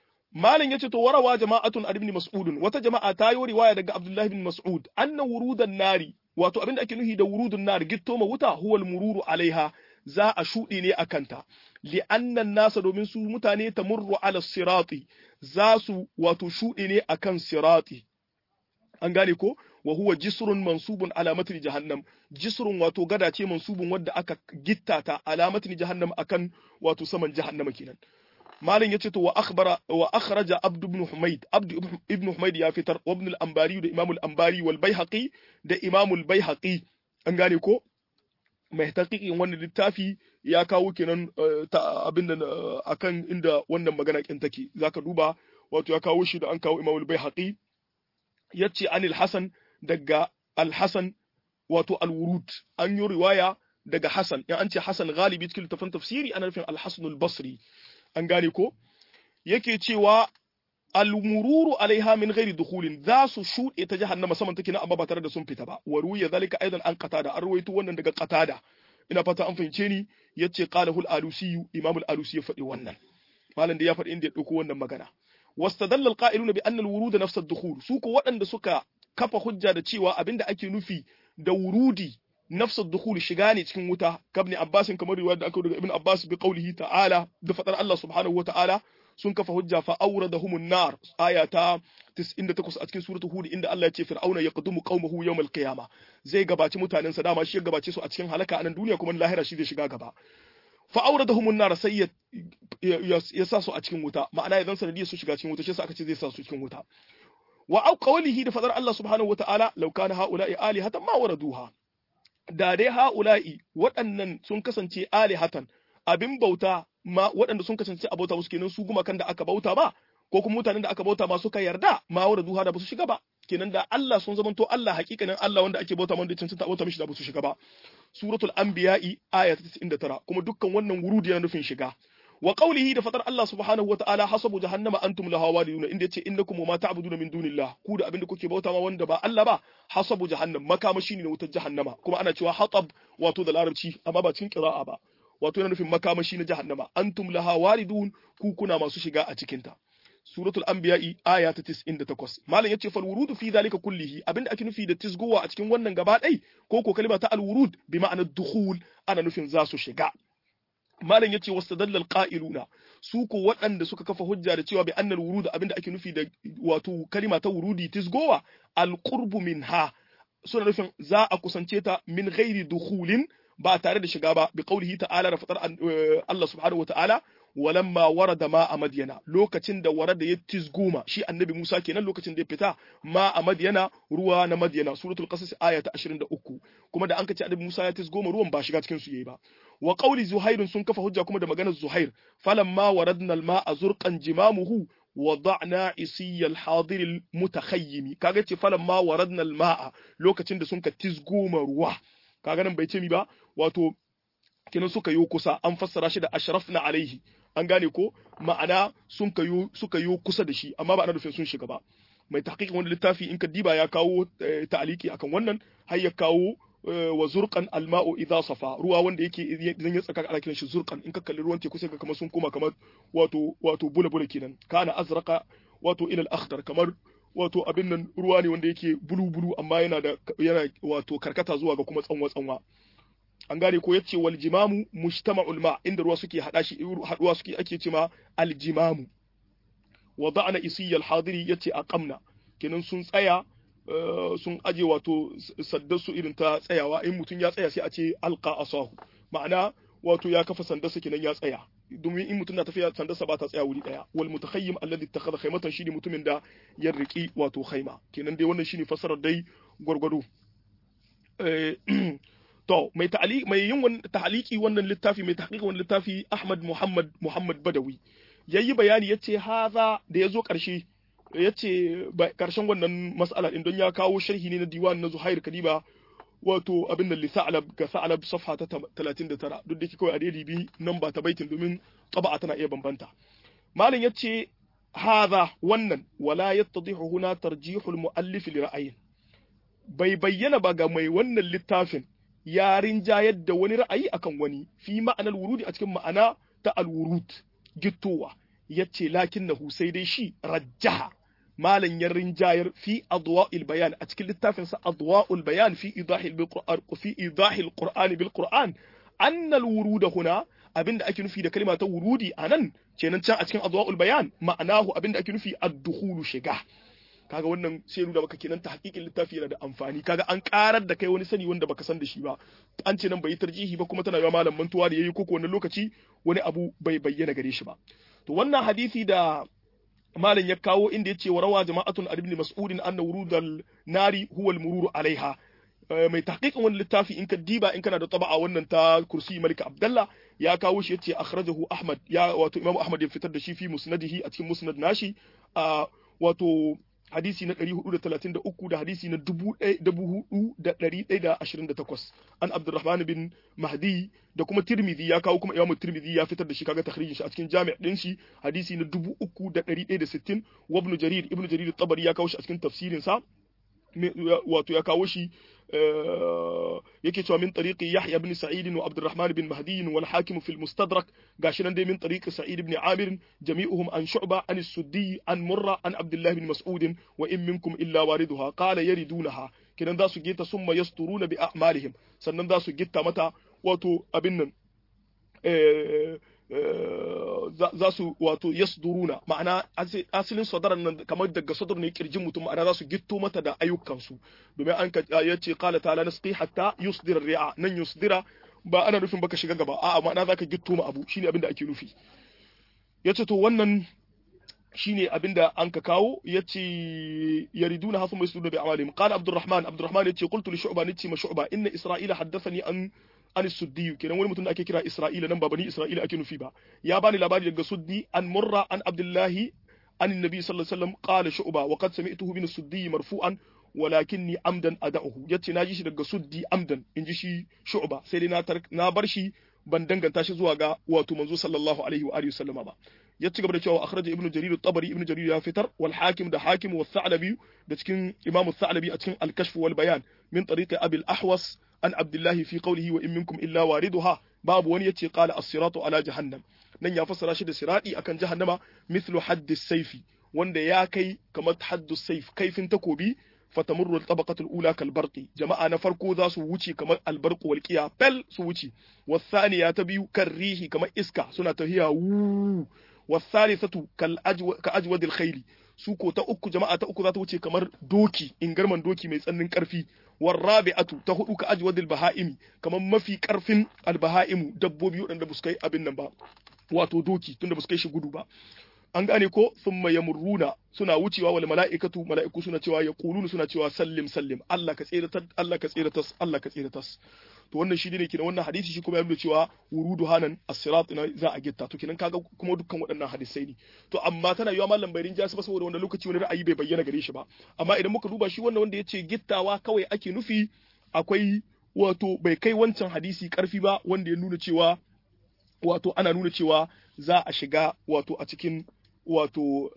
malin yace to warawa jama'atun ibn Mas'ud wata jama'a ta yi riwaya daga Abdullah ibn Mas'ud anna wurudan nari wato abinda ake nuhi da wurudun nar gitto ma wuta huwal mururu alaiha za a shuɗe ne akanta li'annan nasa domin su mutane tamurru ala sirati za su wato shuɗe ne akan sirati an gane ko wa huwa jisrun mansubun ala matni jahannam jisrun wato gada ce mansubun wadda aka gittata ala matni jahannam akan wato saman jahannama kenan malin yace to wa akhbara wa akhraja abd ibn humayd abd ibn humayd ya fitar wa ibn al-anbari da imam al-anbari wal baihaqi da imam al-baihaqi an gane ko mai taqiqin wannan littafi ya kawo kenan abin da akan inda wannan magana kin take zaka duba wato ya kawo shi da an kawo imam al-baihaqi yace anil hasan daga al-hasan wato al-wurud an yi riwaya daga hasan in an ce hasan galibi cikin littafin tafsiri ana nufin al-hasan al-basri an gane ko yake cewa al-mururu alaiha min ghairi dukhulin za su shuɗe ta jahannama saman take na amma ba tare da sun fita ba wa ruya zalika aidan an qatada an ruwaito wannan daga qatada ina fata an fahimce ni yace qalahu al-alusi imam al-alusi ya faɗi wannan malam da ya faɗi inda ya dauko wannan magana wastadalla al-qa'iluna bi anna al-wurud nafs ad-dukhul su ko waɗanda suka kafa hujja da cewa abinda ake nufi da wurudi nafs ad-dukhul shiga ne cikin wuta kabni abbas kamar riwaya da aka daga ibn abbas bi qawlihi ta'ala da fadar Allah subhanahu wa ta'ala sun kafa hujja fa awradahumun nar aya ta tis'in da takwas a cikin suratul hud inda Allah ya ce fir'auna yaqdumu qaumahu yawmal qiyamah zai gabaci mutanen sa dama shi ya gabace su a cikin halaka a nan duniya kuma lahira shi zai shiga gaba fa awradahumun nar sai ya sa su a cikin wuta ma'ana idan sanadiyar su shiga cikin wuta shi yasa aka ce zai sa su cikin wuta wa au qawlihi da fadar Allah subhanahu wa ta'ala law kana haula'i alihatan ma waraduha da dai haula'i waɗannan sun kasance alihatan abin bauta ma waɗanda sun kasance a bauta musu kenan su gumakan da aka bauta ba ko kuma mutanen da aka bauta ma suka yarda ma wara duha da ba su shiga ba kenan da Allah sun zamanto Allah hakikanin Allah wanda ake bauta wanda cancanta bauta mishi da ba su shiga ba suratul anbiya'i aya ta tis'in da tara kuma dukkan wannan wurudi yana nufin shiga wa qawlihi da fatar Allah subhanahu wa ta'ala hasabu jahannama antum laha waliduna inda yace innakum ma ta'buduna min dunillah ku da abinda kuke bauta ma wanda ba Allah ba hasabu jahannam makamashi ne na wutar jahannama kuma ana cewa hatab wato da larabci amma ba cikin qira'a ba wato yana nufin makamashi na jahannama antum laha waridun ku kuna masu shiga a cikin ta suratul anbiya'i aya ta tis'in da takwas malam yace fal wurudu fi zalika kullihi abinda ake nufi da tisgowa a cikin wannan gaba dai ko ko kalma ta al wurud bi ma'anar dukhul ana nufin za su shiga malam yace wastadalla al qa'iluna su ko waɗanda suka kafa hujja da cewa bi annal wurud abinda ake nufi da wato kalma ta wurudi tisgowa al qurbu minha suna nufin za a kusance ta min ghairi dukhulin ba tare da shiga ba bi qaulihi ta'ala da fatar Allah subhanahu wa ta'ala walamma warada ma a madyana lokacin da warada ya tizguma shi annabi Musa kenan lokacin da ya fita ma a madyana ruwa na madyana suratul qasas aya ta ashirin da uku kuma da an kace annabi Musa ya tizgoma ruwan ba shiga cikin su yayi ba wa qauli zuhairun sun kafa hujja kuma da maganar zuhair falamma waradna al-ma'a zurqan jimamuhu wada'na isiya al-hadir al-mutakhayyim kaga ce falamma waradna al-ma'a lokacin da sun ka tizgoma ruwa kaga nan bai ce mi ba wato kenan suka yo kusa an fassara shi da ashrafna alaihi an gane ko ma'ana sun kayo suka yo kusa da shi amma ba ana nufin sun shiga ba mai tahqiqin wani littafi in ka diba ya kawo ta'aliki akan wannan har ya kawo wa zurqan alma'u idha safa ruwa wanda yake idan ya tsaka ana kiran shi zurqan in ka kalli ruwan teku sai ka kamar sun koma kamar wato wato bula bula kenan kana azraqa wato ila al-akhdar kamar wato abin nan ruwa ne wanda yake bulu bulu amma yana da yana wato karkata zuwa ga kuma tsanwa tsanwa an gane ko yace wal jimamu mujtama'ul ma inda ruwa suke hada shi haduwa suke ake cewa al jimamu wada'na isiyal hadiri yace aqamna kenan sun tsaya sun aje wato saddarsu irin ta tsayawa in mutum ya tsaya sai a ce alqa asahu ma'ana wato ya kafa sandarsa kenan ya tsaya domin in mutum na tafiya sandarsa ba ta tsaya wuri daya wal mutakhayyim alladhi ittakhadha khaymatan shine mutumin da ya riki wato khayma kenan dai wannan shine fasarar dai gwargwado to mai ta'liq mai yin wannan ta'liqi wannan littafi mai tahqiq wannan littafi Ahmad Muhammad Muhammad Badawi yayi bayani yace haza da yazo karshe yace karshen wannan mas'ala din don ya kawo sharhi ne na diwan na Zuhair Kadiba wato abin da lisa'alab ga sa'alab safha ta talatin da tara duk da ke kawai a daidai bi nan ba ta baitin domin taba'a tana iya bambanta malam yace haza wannan wala yattadihu huna tarjihul muallif li ra'ayin bai bayyana ba ga mai wannan littafin ya rinjayar da wani ra'ayi akan wani fi ma'anar wurudi a cikin ma'ana ta alwurud gittowa yace lakinnahu sai dai shi rajjaha malan ya rinjayar fi adwa'il bayan a cikin littafin sa adwa'ul bayan fi idahil bil qur'an fi idahil qur'ani bil qur'an anna al wuruda huna abinda ake nufi da kalma ta wurudi anan kenan can a cikin adwa'ul bayan ma'anahu abinda ake nufi ad-dukhulu shiga kaga wannan sai nuna maka kenan tahqiqin littafi yana da amfani kaga an karar da kai wani sani wanda baka san da shi ba an ce nan bai tarjihi ba kuma tana yawa malam mantuwa da yayi koko wannan lokaci wani abu bai bayyana gare shi ba to wannan hadisi da malam ya kawo inda yace wa rawa jama'atun ibn mas'udin anna wurudal nari huwa al-mururu alaiha mai tahqiqin wannan littafi in ka diba in kana da taba'a wannan ta kursi malik abdullah ya kawo shi yace akhrajahu ahmad ya wato imam ahmad ya fitar da shi fi musnadihi a cikin musnad nashi wato hadisi na ɗari hudu da talatin da uku da hadisi na dubu hudu da ɗari ɗaya da ashirin da takwas an abdurrahman bin mahdi da kuma tirmidhi ya kawo kuma imamu tirmidhi ya fitar da shi kaga takhrijin shi a cikin jami' din shi hadisi na dubu uku da ɗari ɗaya da sittin wa ibn jarir ibn jarir tabari ya kawo shi a cikin tafsirin sa wato ya kawo shi yake cewa min tariqi Yahya ibn Sa'id wa Abdurrahman bin Mahdi wal Hakim fi al-Mustadrak gashi nan dai min tariqi Sa'id ibn Amir jami'uhum an Shu'ba an as-Suddi an Murra an Abdullah bin Mas'ud wa in minkum illa wariduha qala yaridunaha kidan za su gita summa yasturuna bi a'malihim sannan za su gitta mata wato abin nan eh za su wato yasduruna ma'ana asalin sadaran nan kamar daga sadar ne kirjin mutum ma'ana za su gitto mata da ayyukansu domin an yace qala ta'ala nasqi hatta yusdira ri'a nan yusdira ba ana nufin baka shiga gaba a'a ma'ana zaka gitto ma abu shine abin da ake nufi yace to wannan shine abin da an ka kawo yace yariduna hasu mai sudu bi amalihim qala abdurrahman abdurrahman yace qultu li shu'ba nace ma shu'ba inna isra'ila haddathani an an suddi kenan wani mutum da ake kira Isra'ila nan ba bani Isra'ila ake nufi ba ya bani labari daga suddi an murra an abdullahi an annabi sallallahu alaihi wasallam qala shu'ba wa qad sami'tuhu min suddi marfu'an walakinni amdan ada'uhu yace naji shi daga suddi amdan inji shi shu'ba sai dai na na bar shi ban danganta shi zuwa ga wato manzo sallallahu alaihi wa alihi wasallam ba ya ci gaba da cewa akhraja ibnu jarir at-tabari ibnu jarir ya fitar wal hakim da hakim wa thalabi da cikin imam ath-thalabi a cikin al-kashf wal bayan min tariqi abi al-ahwas an abdullahi fi qawlihi wa in minkum illa wariduha babu wani yace qala as-siratu ala jahannam nan ya fassara shi da sirati akan jahannama mithlu hadd as-sayfi wanda ya kai kamar hadd as-sayf kaifin takobi fatamurru al-tabaqatu al-ula kal barqi jama'a na farko za su wuce kamar al-barqu wal qiya fal su wuce wasaniya ta biyu kan rihi kamar iska suna tahiya wu wasalisatu kal ajwa ka ajwad al-khayl su ko ta uku jama'a ta uku za ta wuce kamar doki ingarman doki mai tsannin karfi warrabi'atu ta hudu ka ajwadil bahaimi kaman mafi karfin albahaimu dabbobi wadanda ba su kai abin nan ba wato doki tunda ba su kai shi gudu ba an gane ko thumma yamurruna suna wucewa wal mala'ikatu mala'iku suna cewa yaquluna suna cewa sallim sallim Allah ka tsira Allah ka tsira tas Allah ka tsira tas to wannan shi ne kenan wannan hadisi shi kuma ya nuna cewa wurudu hanan as-sirat na za a gitta to kenan kaga kuma dukkan waɗannan hadisai ne to amma tana yiwa mallam bai rinja su ba saboda wannan lokaci wani ra'ayi bai bayyana gare shi ba amma idan muka duba shi wannan wanda yace gittawa kawai ake nufi akwai wato bai kai wancan hadisi karfi ba wanda ya nuna cewa wato ana nuna cewa za a shiga wato a cikin wato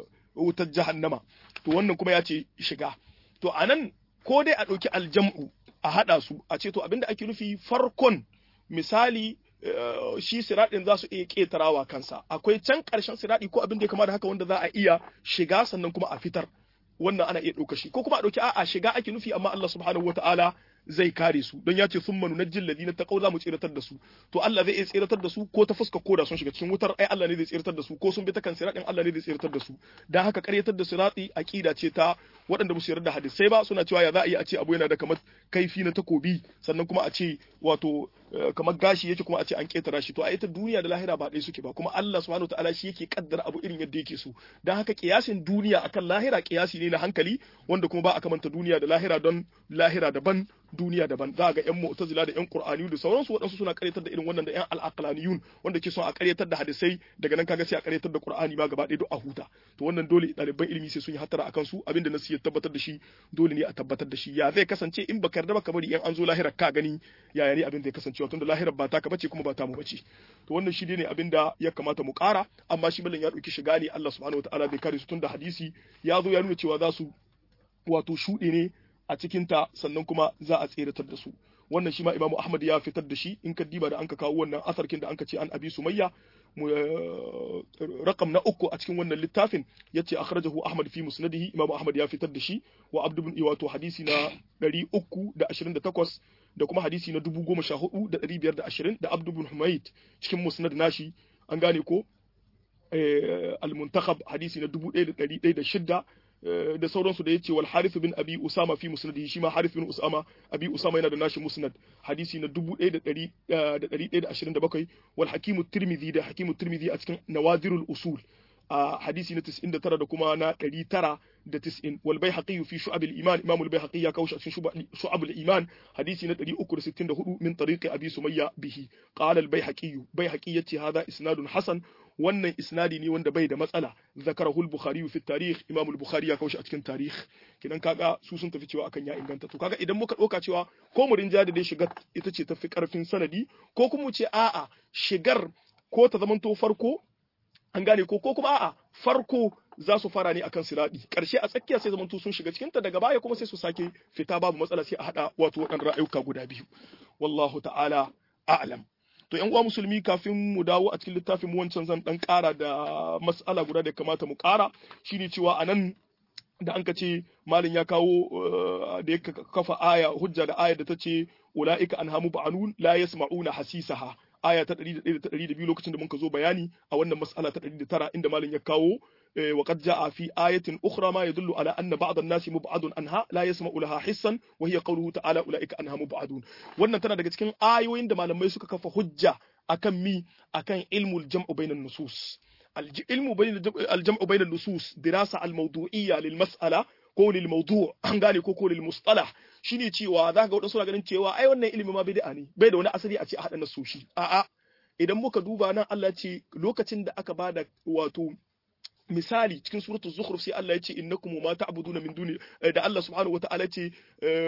wutar jahannama to wannan kuma ya ce shiga to anan ko dai a ɗauki aljam'u a hada su a ce to abinda ake nufi farkon misali shi siraɗin za su iya ƙetarawa kansa akwai can ƙarshen siraɗi ko abin da ya kama da haka wanda za a iya shiga sannan kuma a fitar wannan ana iya ɗauka shi ko kuma a ɗauki a'a shiga ake nufi amma Allah subhanahu wataala zai kare su don ya ce sun manu najjin ladina taqaw za mu tsiratar da su to Allah zai iya tsiratar da su ko ta fuska ko da sun shiga cikin wutar ai Allah ne zai tsiratar da su ko sun bi ta kan siratin Allah ne zai tsiratar da su dan haka ƙaryatar da sirati aqida ce ta waɗanda ba su yarda da hadisai ba suna cewa ya za a yi a ce abu yana da kamar kaifi na takobi sannan kuma a ce wato kamar gashi yake kuma a ce an ketara shi to a ita duniya da lahira ba ɗaya suke ba kuma Allah subhanahu wataala shi yake kaddara abu irin yadda yake so dan haka kiyasin duniya akan lahira kiyasi ne na hankali wanda kuma ba a kamanta duniya da lahira don lahira daban duniya daban za ga yan mu'tazila da yan qur'aniyu da sauransu waɗansu suna karyatar da irin wannan da yan al-aqlaniyun wanda ke son a karyatar da hadisai daga nan kaga sai a karyatar da qur'ani ma gaba ɗaya duk a huta to wannan dole ɗaliban ilimi sai sun yi hatara akan su abinda nasu ya tabbatar da shi dole ne a tabbatar da shi ya zai kasance in baka yarda baka bari in an zo lahira ka gani yaya ne abin da ya kasance wato da lahirar ba ta ka bace kuma ba ta mu bace to wannan shi ne abin da ya kamata mu ƙara amma shi mallan ya dauki shiga ne Allah subhanahu wataala bai kare su tunda hadisi ya zo ya nuna cewa za su wato shuɗe ne a cikinta sannan kuma za a tseratar da su wannan shi ma Imam Ahmad ya fitar da shi in ka diba da anka kawo wannan asarkin da anka ce an Abi Sumayya rakam na uku a cikin wannan littafin yace akhrajahu Ahmad fi musnadihi Imam Ahmad ya fitar da shi wa Abd ibn wato hadisi na ɗari uku da ashirin da takwas da kuma hadisi na dubu goma sha hudu da ɗari biyar da ashirin da Abd ibn Humayd cikin musnad nashi an gane ko al-Muntakhab hadisi na dubu ɗaya da ɗari ɗaya da shida da sauransu da yace wal Harith bin Abi Usama fi musnadihi shi ma Harith bin Usama Abi Usama yana da nashi musnad hadisi na dubu ɗaya da ɗari da ɗari ɗaya da ashirin da bakwai wal Hakim at-Tirmidhi da Hakim at-Tirmidhi a cikin Nawadirul Usul a hadisi na tis'in da tara da kuma na ɗari tara da tis'in wal Baihaqi fi Shu'ab al-Iman Imam al-Baihaqi ya kawo shi a cikin Shu'ab al-Iman hadisi na ɗari uku da sittin da hudu min tariqi Abi Sumayya bihi qala al-Baihaqi Baihaqi yace hada isnadun hasan wannan isnadi ne wanda bai da matsala zakarahu al-Bukhari fi tarikh Imam al-Bukhari ya kawo shi a cikin tarikh kidan kaga su sun tafi cewa akan ya inganta to kaga idan muka dauka cewa ko mu rinja da dai shigar ita ce tafi karfin sanadi ko kuma mu ce a'a shigar ko ta zamanto farko an gane ko ko kuma a'a farko za su fara ne akan siradi karshe a tsakiya sai zamanto sun shiga cikin ta daga baya kuma sai su sake fita babu matsala sai a hada wato wadannan ra'ayuka guda biyu wallahu ta'ala a'lam to yan uwa musulmi kafin mu dawo a cikin littafin mu wancan zan dan ƙara da mas'ala guda da kamata mu ƙara shine cewa anan da an ce malin ya kawo da ya kafa aya hujja da aya da ta ce ulaika anhamu ba'anun la yasma'una hasisaha aya ta ɗari da ɗaya da ta ɗari da biyu lokacin da muka zo bayani a wannan mas'ala ta ɗari da tara inda malin ya kawo وقد جاء في آية أخرى ما يدل على أن بعض الناس مبعد عنها لا يسمع لها حسا وهي قوله تعالى أولئك عنها مبعدون wannan tana daga cikin ayoyin da malamai suka kafa hujja akan mi akan ilmul jam'u bainan nusus ilmu al jam'u bainan nusus dirasa al mawdu'iyya lil mas'ala ko lil mawdu' an gane ko ko lil mustalah shine cewa zaka ga wadansu suna ganin cewa ai wannan ilimi ma bid'a ne bai da wani asali a ce a hada nasoshi a'a idan muka duba nan Allah ce lokacin da aka bada wato misali cikin suratul zukhruf sai Allah ya ce innakum ma ta'buduna min duni da Allah subhanahu wata'ala ya ce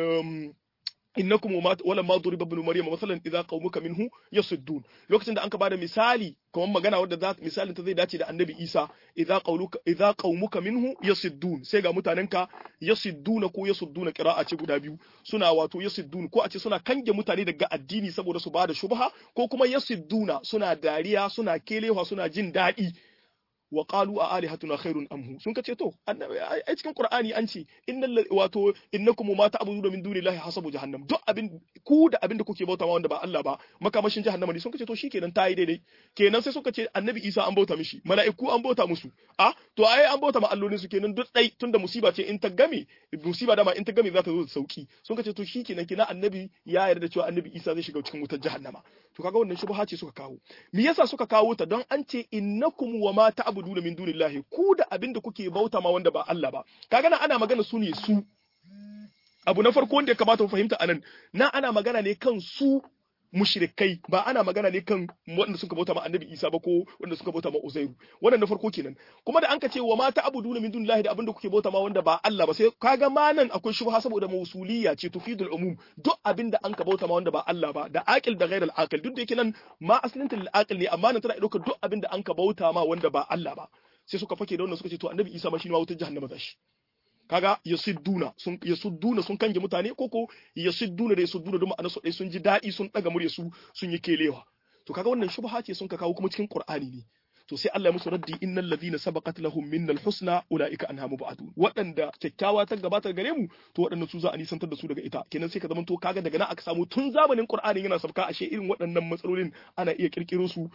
innakum wala ma duriba ibn maryam masalan idza qaumuka minhu yasuddun lokacin da anka bada misali kamar magana wadda za misalin ta zai dace da annabi Isa idza qauluka idza qaumuka minhu yasuddun sai ga mutanenka yasudduna ko yasudduna qira'a ce guda biyu suna wato yasuddun ko a ce suna kange mutane daga addini saboda su bada shubha ko kuma yasudduna suna dariya suna kelewa suna jin daɗi wa qalu a alihatuna khairun amhu sun kace to ai cikin qur'ani an ce innal wato innakum ma ta'buduna min dunillahi hasabu jahannam duk abin ku da abin da kuke bauta ma wanda ba Allah ba makamashin jahannama ne sun kace to shikenan tayi daidai kenan sai suka ce annabi Isa an bauta mishi mala'iku an bauta musu a to ai an bauta ma allolin su kenan duk dai tunda musiba ce in ta game musiba dama in ta game za ta zo da sauki sun kace to shikenan kenan annabi ya yarda cewa annabi Isa zai shiga cikin wutar jahannama to kaga wannan shubha ce suka kawo me yasa suka kawo ta don an ce innakum wa ma ta'buduna min dunillahi ku da abin da kuke bauta ma wanda ba Allah ba kaga nan ana magana su ne su abu na farko wanda ya kamata mu fahimta anan na ana magana ne kan su mushrikai ba ana magana ne kan wanda suka bauta ma annabi Isa ba ko wanda suka bauta ma Uzairu wannan na farko kenan kuma da an ka ce wa ma ta'buduna min dunillahi da abinda kuke bauta ma wanda ba Allah ba sai kaga ma nan akwai shubha saboda mausuliyya ce tufidul umum duk abinda an ka bauta ma wanda ba Allah ba da aqil da ghairul aqil duk da yake nan ma asalinta lil aqil ne amma nan tana dauka duk abinda an ka bauta ma wanda ba Allah ba sai suka fake da wannan suka ce to annabi Isa ma shi ma wutar jahannama zashi kaga yasudduna sun yasudduna sun kange mutane koko yasudduna da yasudduna duk ma'anar su dai sun ji dadi sun daga murya su sun yi kelewa to kaga wannan shubha ce sun ka kawo kuma cikin Qur'ani ne to sai Allah ya musu raddi innal ladhina sabaqat lahum minnal husna ulaika anha mubadun wadanda kyakkyawa ta gabata gare mu to wadannan su za a nisantar da su daga ita kenan sai ka zama to kaga daga nan aka samu tun zamanin Qur'ani yana sabka ashe irin waɗannan matsalolin ana iya kirkiro su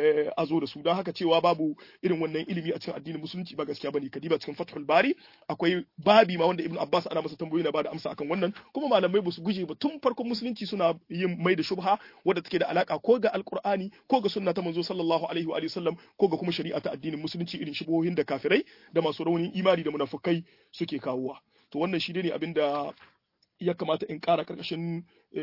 a zo da su don haka cewa babu irin wannan ilimi a cikin addinin musulunci ba gaskiya bane kadiba cikin Fathul Bari akwai babi ma wanda Ibn Abbas ana masa tambayoyi na bada amsa akan wannan kuma malamai ba su guje ba tun farkon musulunci suna yin mai da shubha wadda take da alaka ko ga Alqur'ani ko ga sunna ta manzo sallallahu alaihi wa sallam ko ga kuma shari'a ta addinin musulunci irin shubuhohin da kafirai da masu raunin imani da munafukai suke kawowa to wannan shi ne abin da ya kamata in ƙara karkashin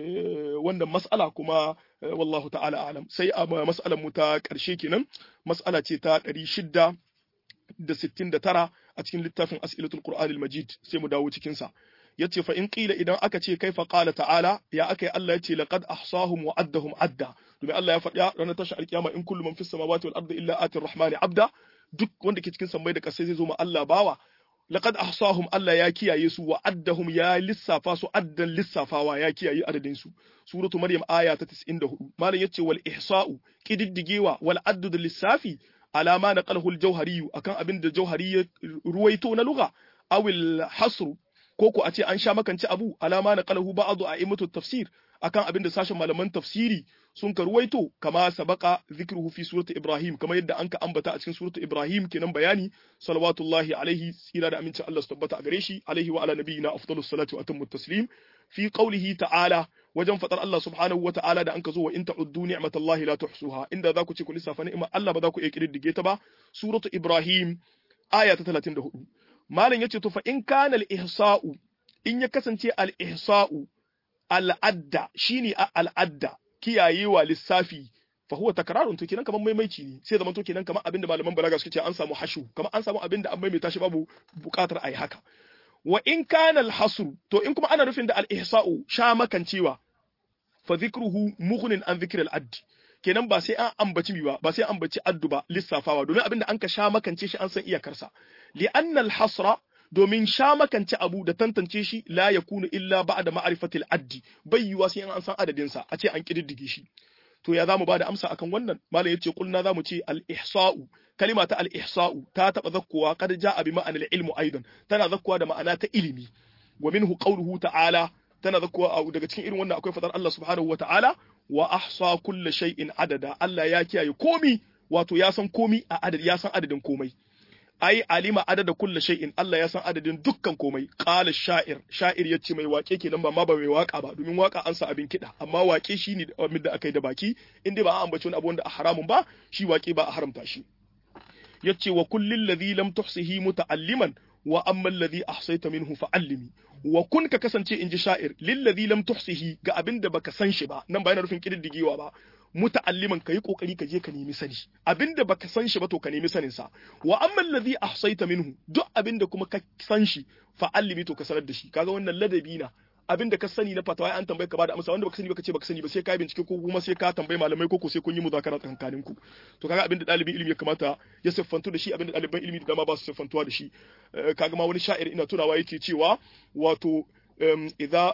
wannan mas'ala kuma wallahu ta'ala alam sai a mas'alar mu ta ƙarshe kenan mas'ala ce ta ɗari shida da sittin da tara a cikin littafin as'ilatul qur'anil majid sai mu dawo cikin sa yace fa in qila idan aka ce kaifa qala ta'ala ya akai Allah yace laqad ahsahum wa addahum adda domin Allah ya faɗa ranar tashi alkiyama in kullu man fis samawati wal ardi illa atir rahmani abda duk wanda ke cikin sammai da ƙasai zai zo ma Allah bawa laqad ahsahum Allah ya kiyaye su wa addahum ya lissafa su addan lissafawa ya kiyaye adadin su suratu maryam aya ta tis'in da hudu malam yace wal ihsa'u kididdigewa wal addu lissafi alama naqalahu al jawhari akan abin da jawhari ya ruwaito na lugha awil hasru ko ko a ce an sha makanci abu alama na qalahu ba'du a'imatu tafsir akan abin da sashen malaman tafsiri sun karwaito kama sabaka zikruhu fi surati ibrahim kama yadda anka ambata a cikin surati ibrahim kenan bayani salawatullahi alaihi tsira da amincin Allah su tabbata a gare shi alaihi wa ala nabiyina afdalus salatu wa atammu taslim fi qawlihi ta'ala wajen fadar Allah subhanahu wa ta'ala da anka zo wa in ta'uddu ni'matallahi la tuhsuha inda za ku ce ku lissafa ni'imar Allah ba za ku iya kididdige ta ba suratu ibrahim aya ta talatin da hudu malam yace to fa in kana al-ihsa'u in ya kasance al-ihsa'u al-adda shine al-adda kiyayewa lissafi fa huwa takrarun to kenan kaman maimaici ne sai zaman to kenan kaman abinda malaman balaga suke ce an samu hashu kaman an samu abinda an maimaita shi babu bukatar ayi haka wa in kana al-hasr to in kuma ana nufin da al-ihsa'u sha makancewa fa dhikruhu mughnin an dhikr al-add kenan ba sai an ambaci mi ba ba sai an ambaci addu ba lissafawa domin abinda an ka sha makance shi an san iyakarsa li'anna al-hasra domin sha makance abu da tantance shi la yakunu illa ba'da ma'rifatil addi bayyuwa sai an san adadin sa a ce an kididdige shi to ya zamu bada amsa akan wannan malam yace kulna zamu ce al-ihsa'u kalima ta al-ihsa'u ta taba zakkuwa kad ja'a bi ma'anil ilmu aidan tana zakkuwa da ma'ana ta ilimi wa minhu qawluhu ta'ala tana zakkuwa daga cikin irin wannan akwai fadar Allah subhanahu wa ta'ala wa ahsa kulli shay'in adada Allah ya kiyaye komi wato ya san komi a adad ya san adadin komai ai alima adada kulli shay'in Allah ya san adadin dukkan komai qala sha'ir sha'ir yace mai wake kenan ba ma ba mai waka ba domin waka an sa abin kida amma wake shine da akai da baki inda ba a ambaci wani abu wanda a haramun ba shi wake ba a haramta shi yace wa kullil ladhi lam tuhsihi muta'alliman wa amma alladhi ahsayta minhu fa'allimi wa kun ka kasance inji sha'ir lil ladhi lam tuhsihi ga abinda baka san shi ba nan ba yana rufin kididdigewa ba muta'alliman kai kokari ka je ka nemi sani abinda baka san shi ba to ka nemi sanin sa wa amma alladhi ahsayta minhu duk abinda kuma ka san shi fa'allimi to ka sanar da shi kaga wannan ladabi na abinda ka sani na fatawa an tambaye ka bada amsa wanda baka sani baka ce baka sani ba sai ka bincike ko kuma sai ka tambaye malamai ko ko sai kun yi muzakara tsakanin ku to kaga abinda dalibin ilimi ya kamata ya siffantu da shi abinda daliban ilimi da dama ba su siffantuwa da shi kaga ma wani sha'ir ina tunawa yake cewa wato idza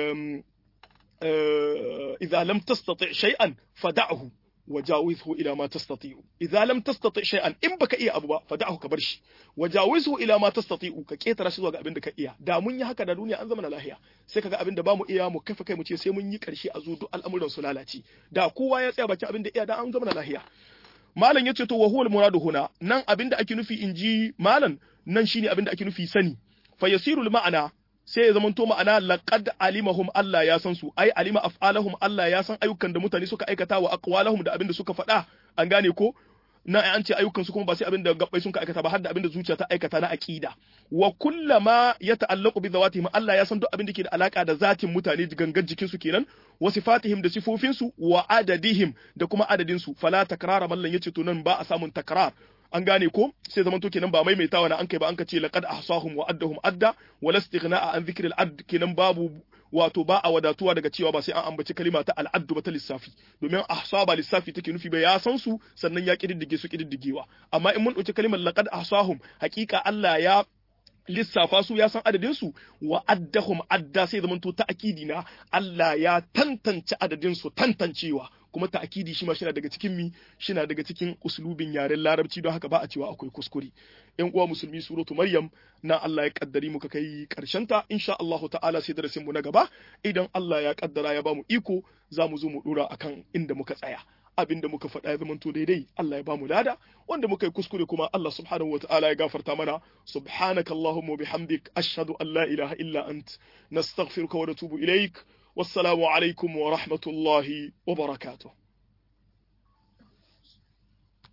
idza lam tastati' shay'an fad'ahu wajawizhu ila ma tastati'u idza lam tastati' shay'an in baka iya abu ba fad'ahu ka bar shi wajawizhu ila ma tastati'u ka ketara shi zuwa ga abin da ka iya da mun yi haka da duniya an zama na lahiya sai kaga abin da bamu iya mu kafa kai mu ce sai mun yi karshe a zo duk al'amuran su lalace da kowa ya tsaya bakin abin da iya da an zama na lahiya malam yace to wa huwal muradu huna nan abin da ake nufi inji malam nan shine abin da ake nufi sani fa yasirul ma'ana sai ya zamanto ma'ana laqad alimahum Allah ya san su ai alima af'alahum Allah ya san ayyukan da mutane suka aikata wa aqwalahum da abin da suka faɗa an gane ko na an ce ayyukan su kuma ba sai abin da gabbai sun ka aikata ba har da abin da zuciya ta aikata na aqida wa kullama yata'allaqu bi zawatihim Allah ya san duk abin da ke da alaka da zatin mutane gangan jikin su kenan wa sifatihim da sifofin su wa adadihim da kuma adadin su fala takrara mallan yace to nan ba a samun takrar an gane ko sai zaman to kenan ba maimaitawa na an kai ba an ka ce laqad ahsahum wa addahum adda wala istighna'a an dhikri al-add kenan babu wato ba a wadatuwa daga cewa ba sai an ambaci kalima ta al-add ba ta lissafi domin ahsaba lissafi take nufi ba ya san su sannan ya kididdige su kididdigewa amma in mun dauki kalimar laqad ahsahum hakika Allah ya lissafa su ya san adadin su wa addahum adda sai zaman to ta'kidi na Allah ya tantance adadin su tantancewa kuma ta'kidi shi ma shi daga cikin mi shi daga cikin uslubin yaren larabci don haka ba a cewa akwai kuskure yan uwa musulmi suratu maryam na Allah ya kaddari muka kai karshen ta insha Allah ta'ala sai darasin mu na gaba idan Allah ya kaddara ya bamu iko za mu zo mu dora akan inda muka tsaya abin da muka faɗa ya zamanto daidai Allah ya bamu lada wanda muka yi kuskure kuma Allah subhanahu wa ta'ala ya gafarta mana subhanakallahumma bihamdik ashhadu an la ilaha illa ant nastaghfiruka wa natubu ilaik wassalamu alaikum wa rahmatullahi wa barakatuh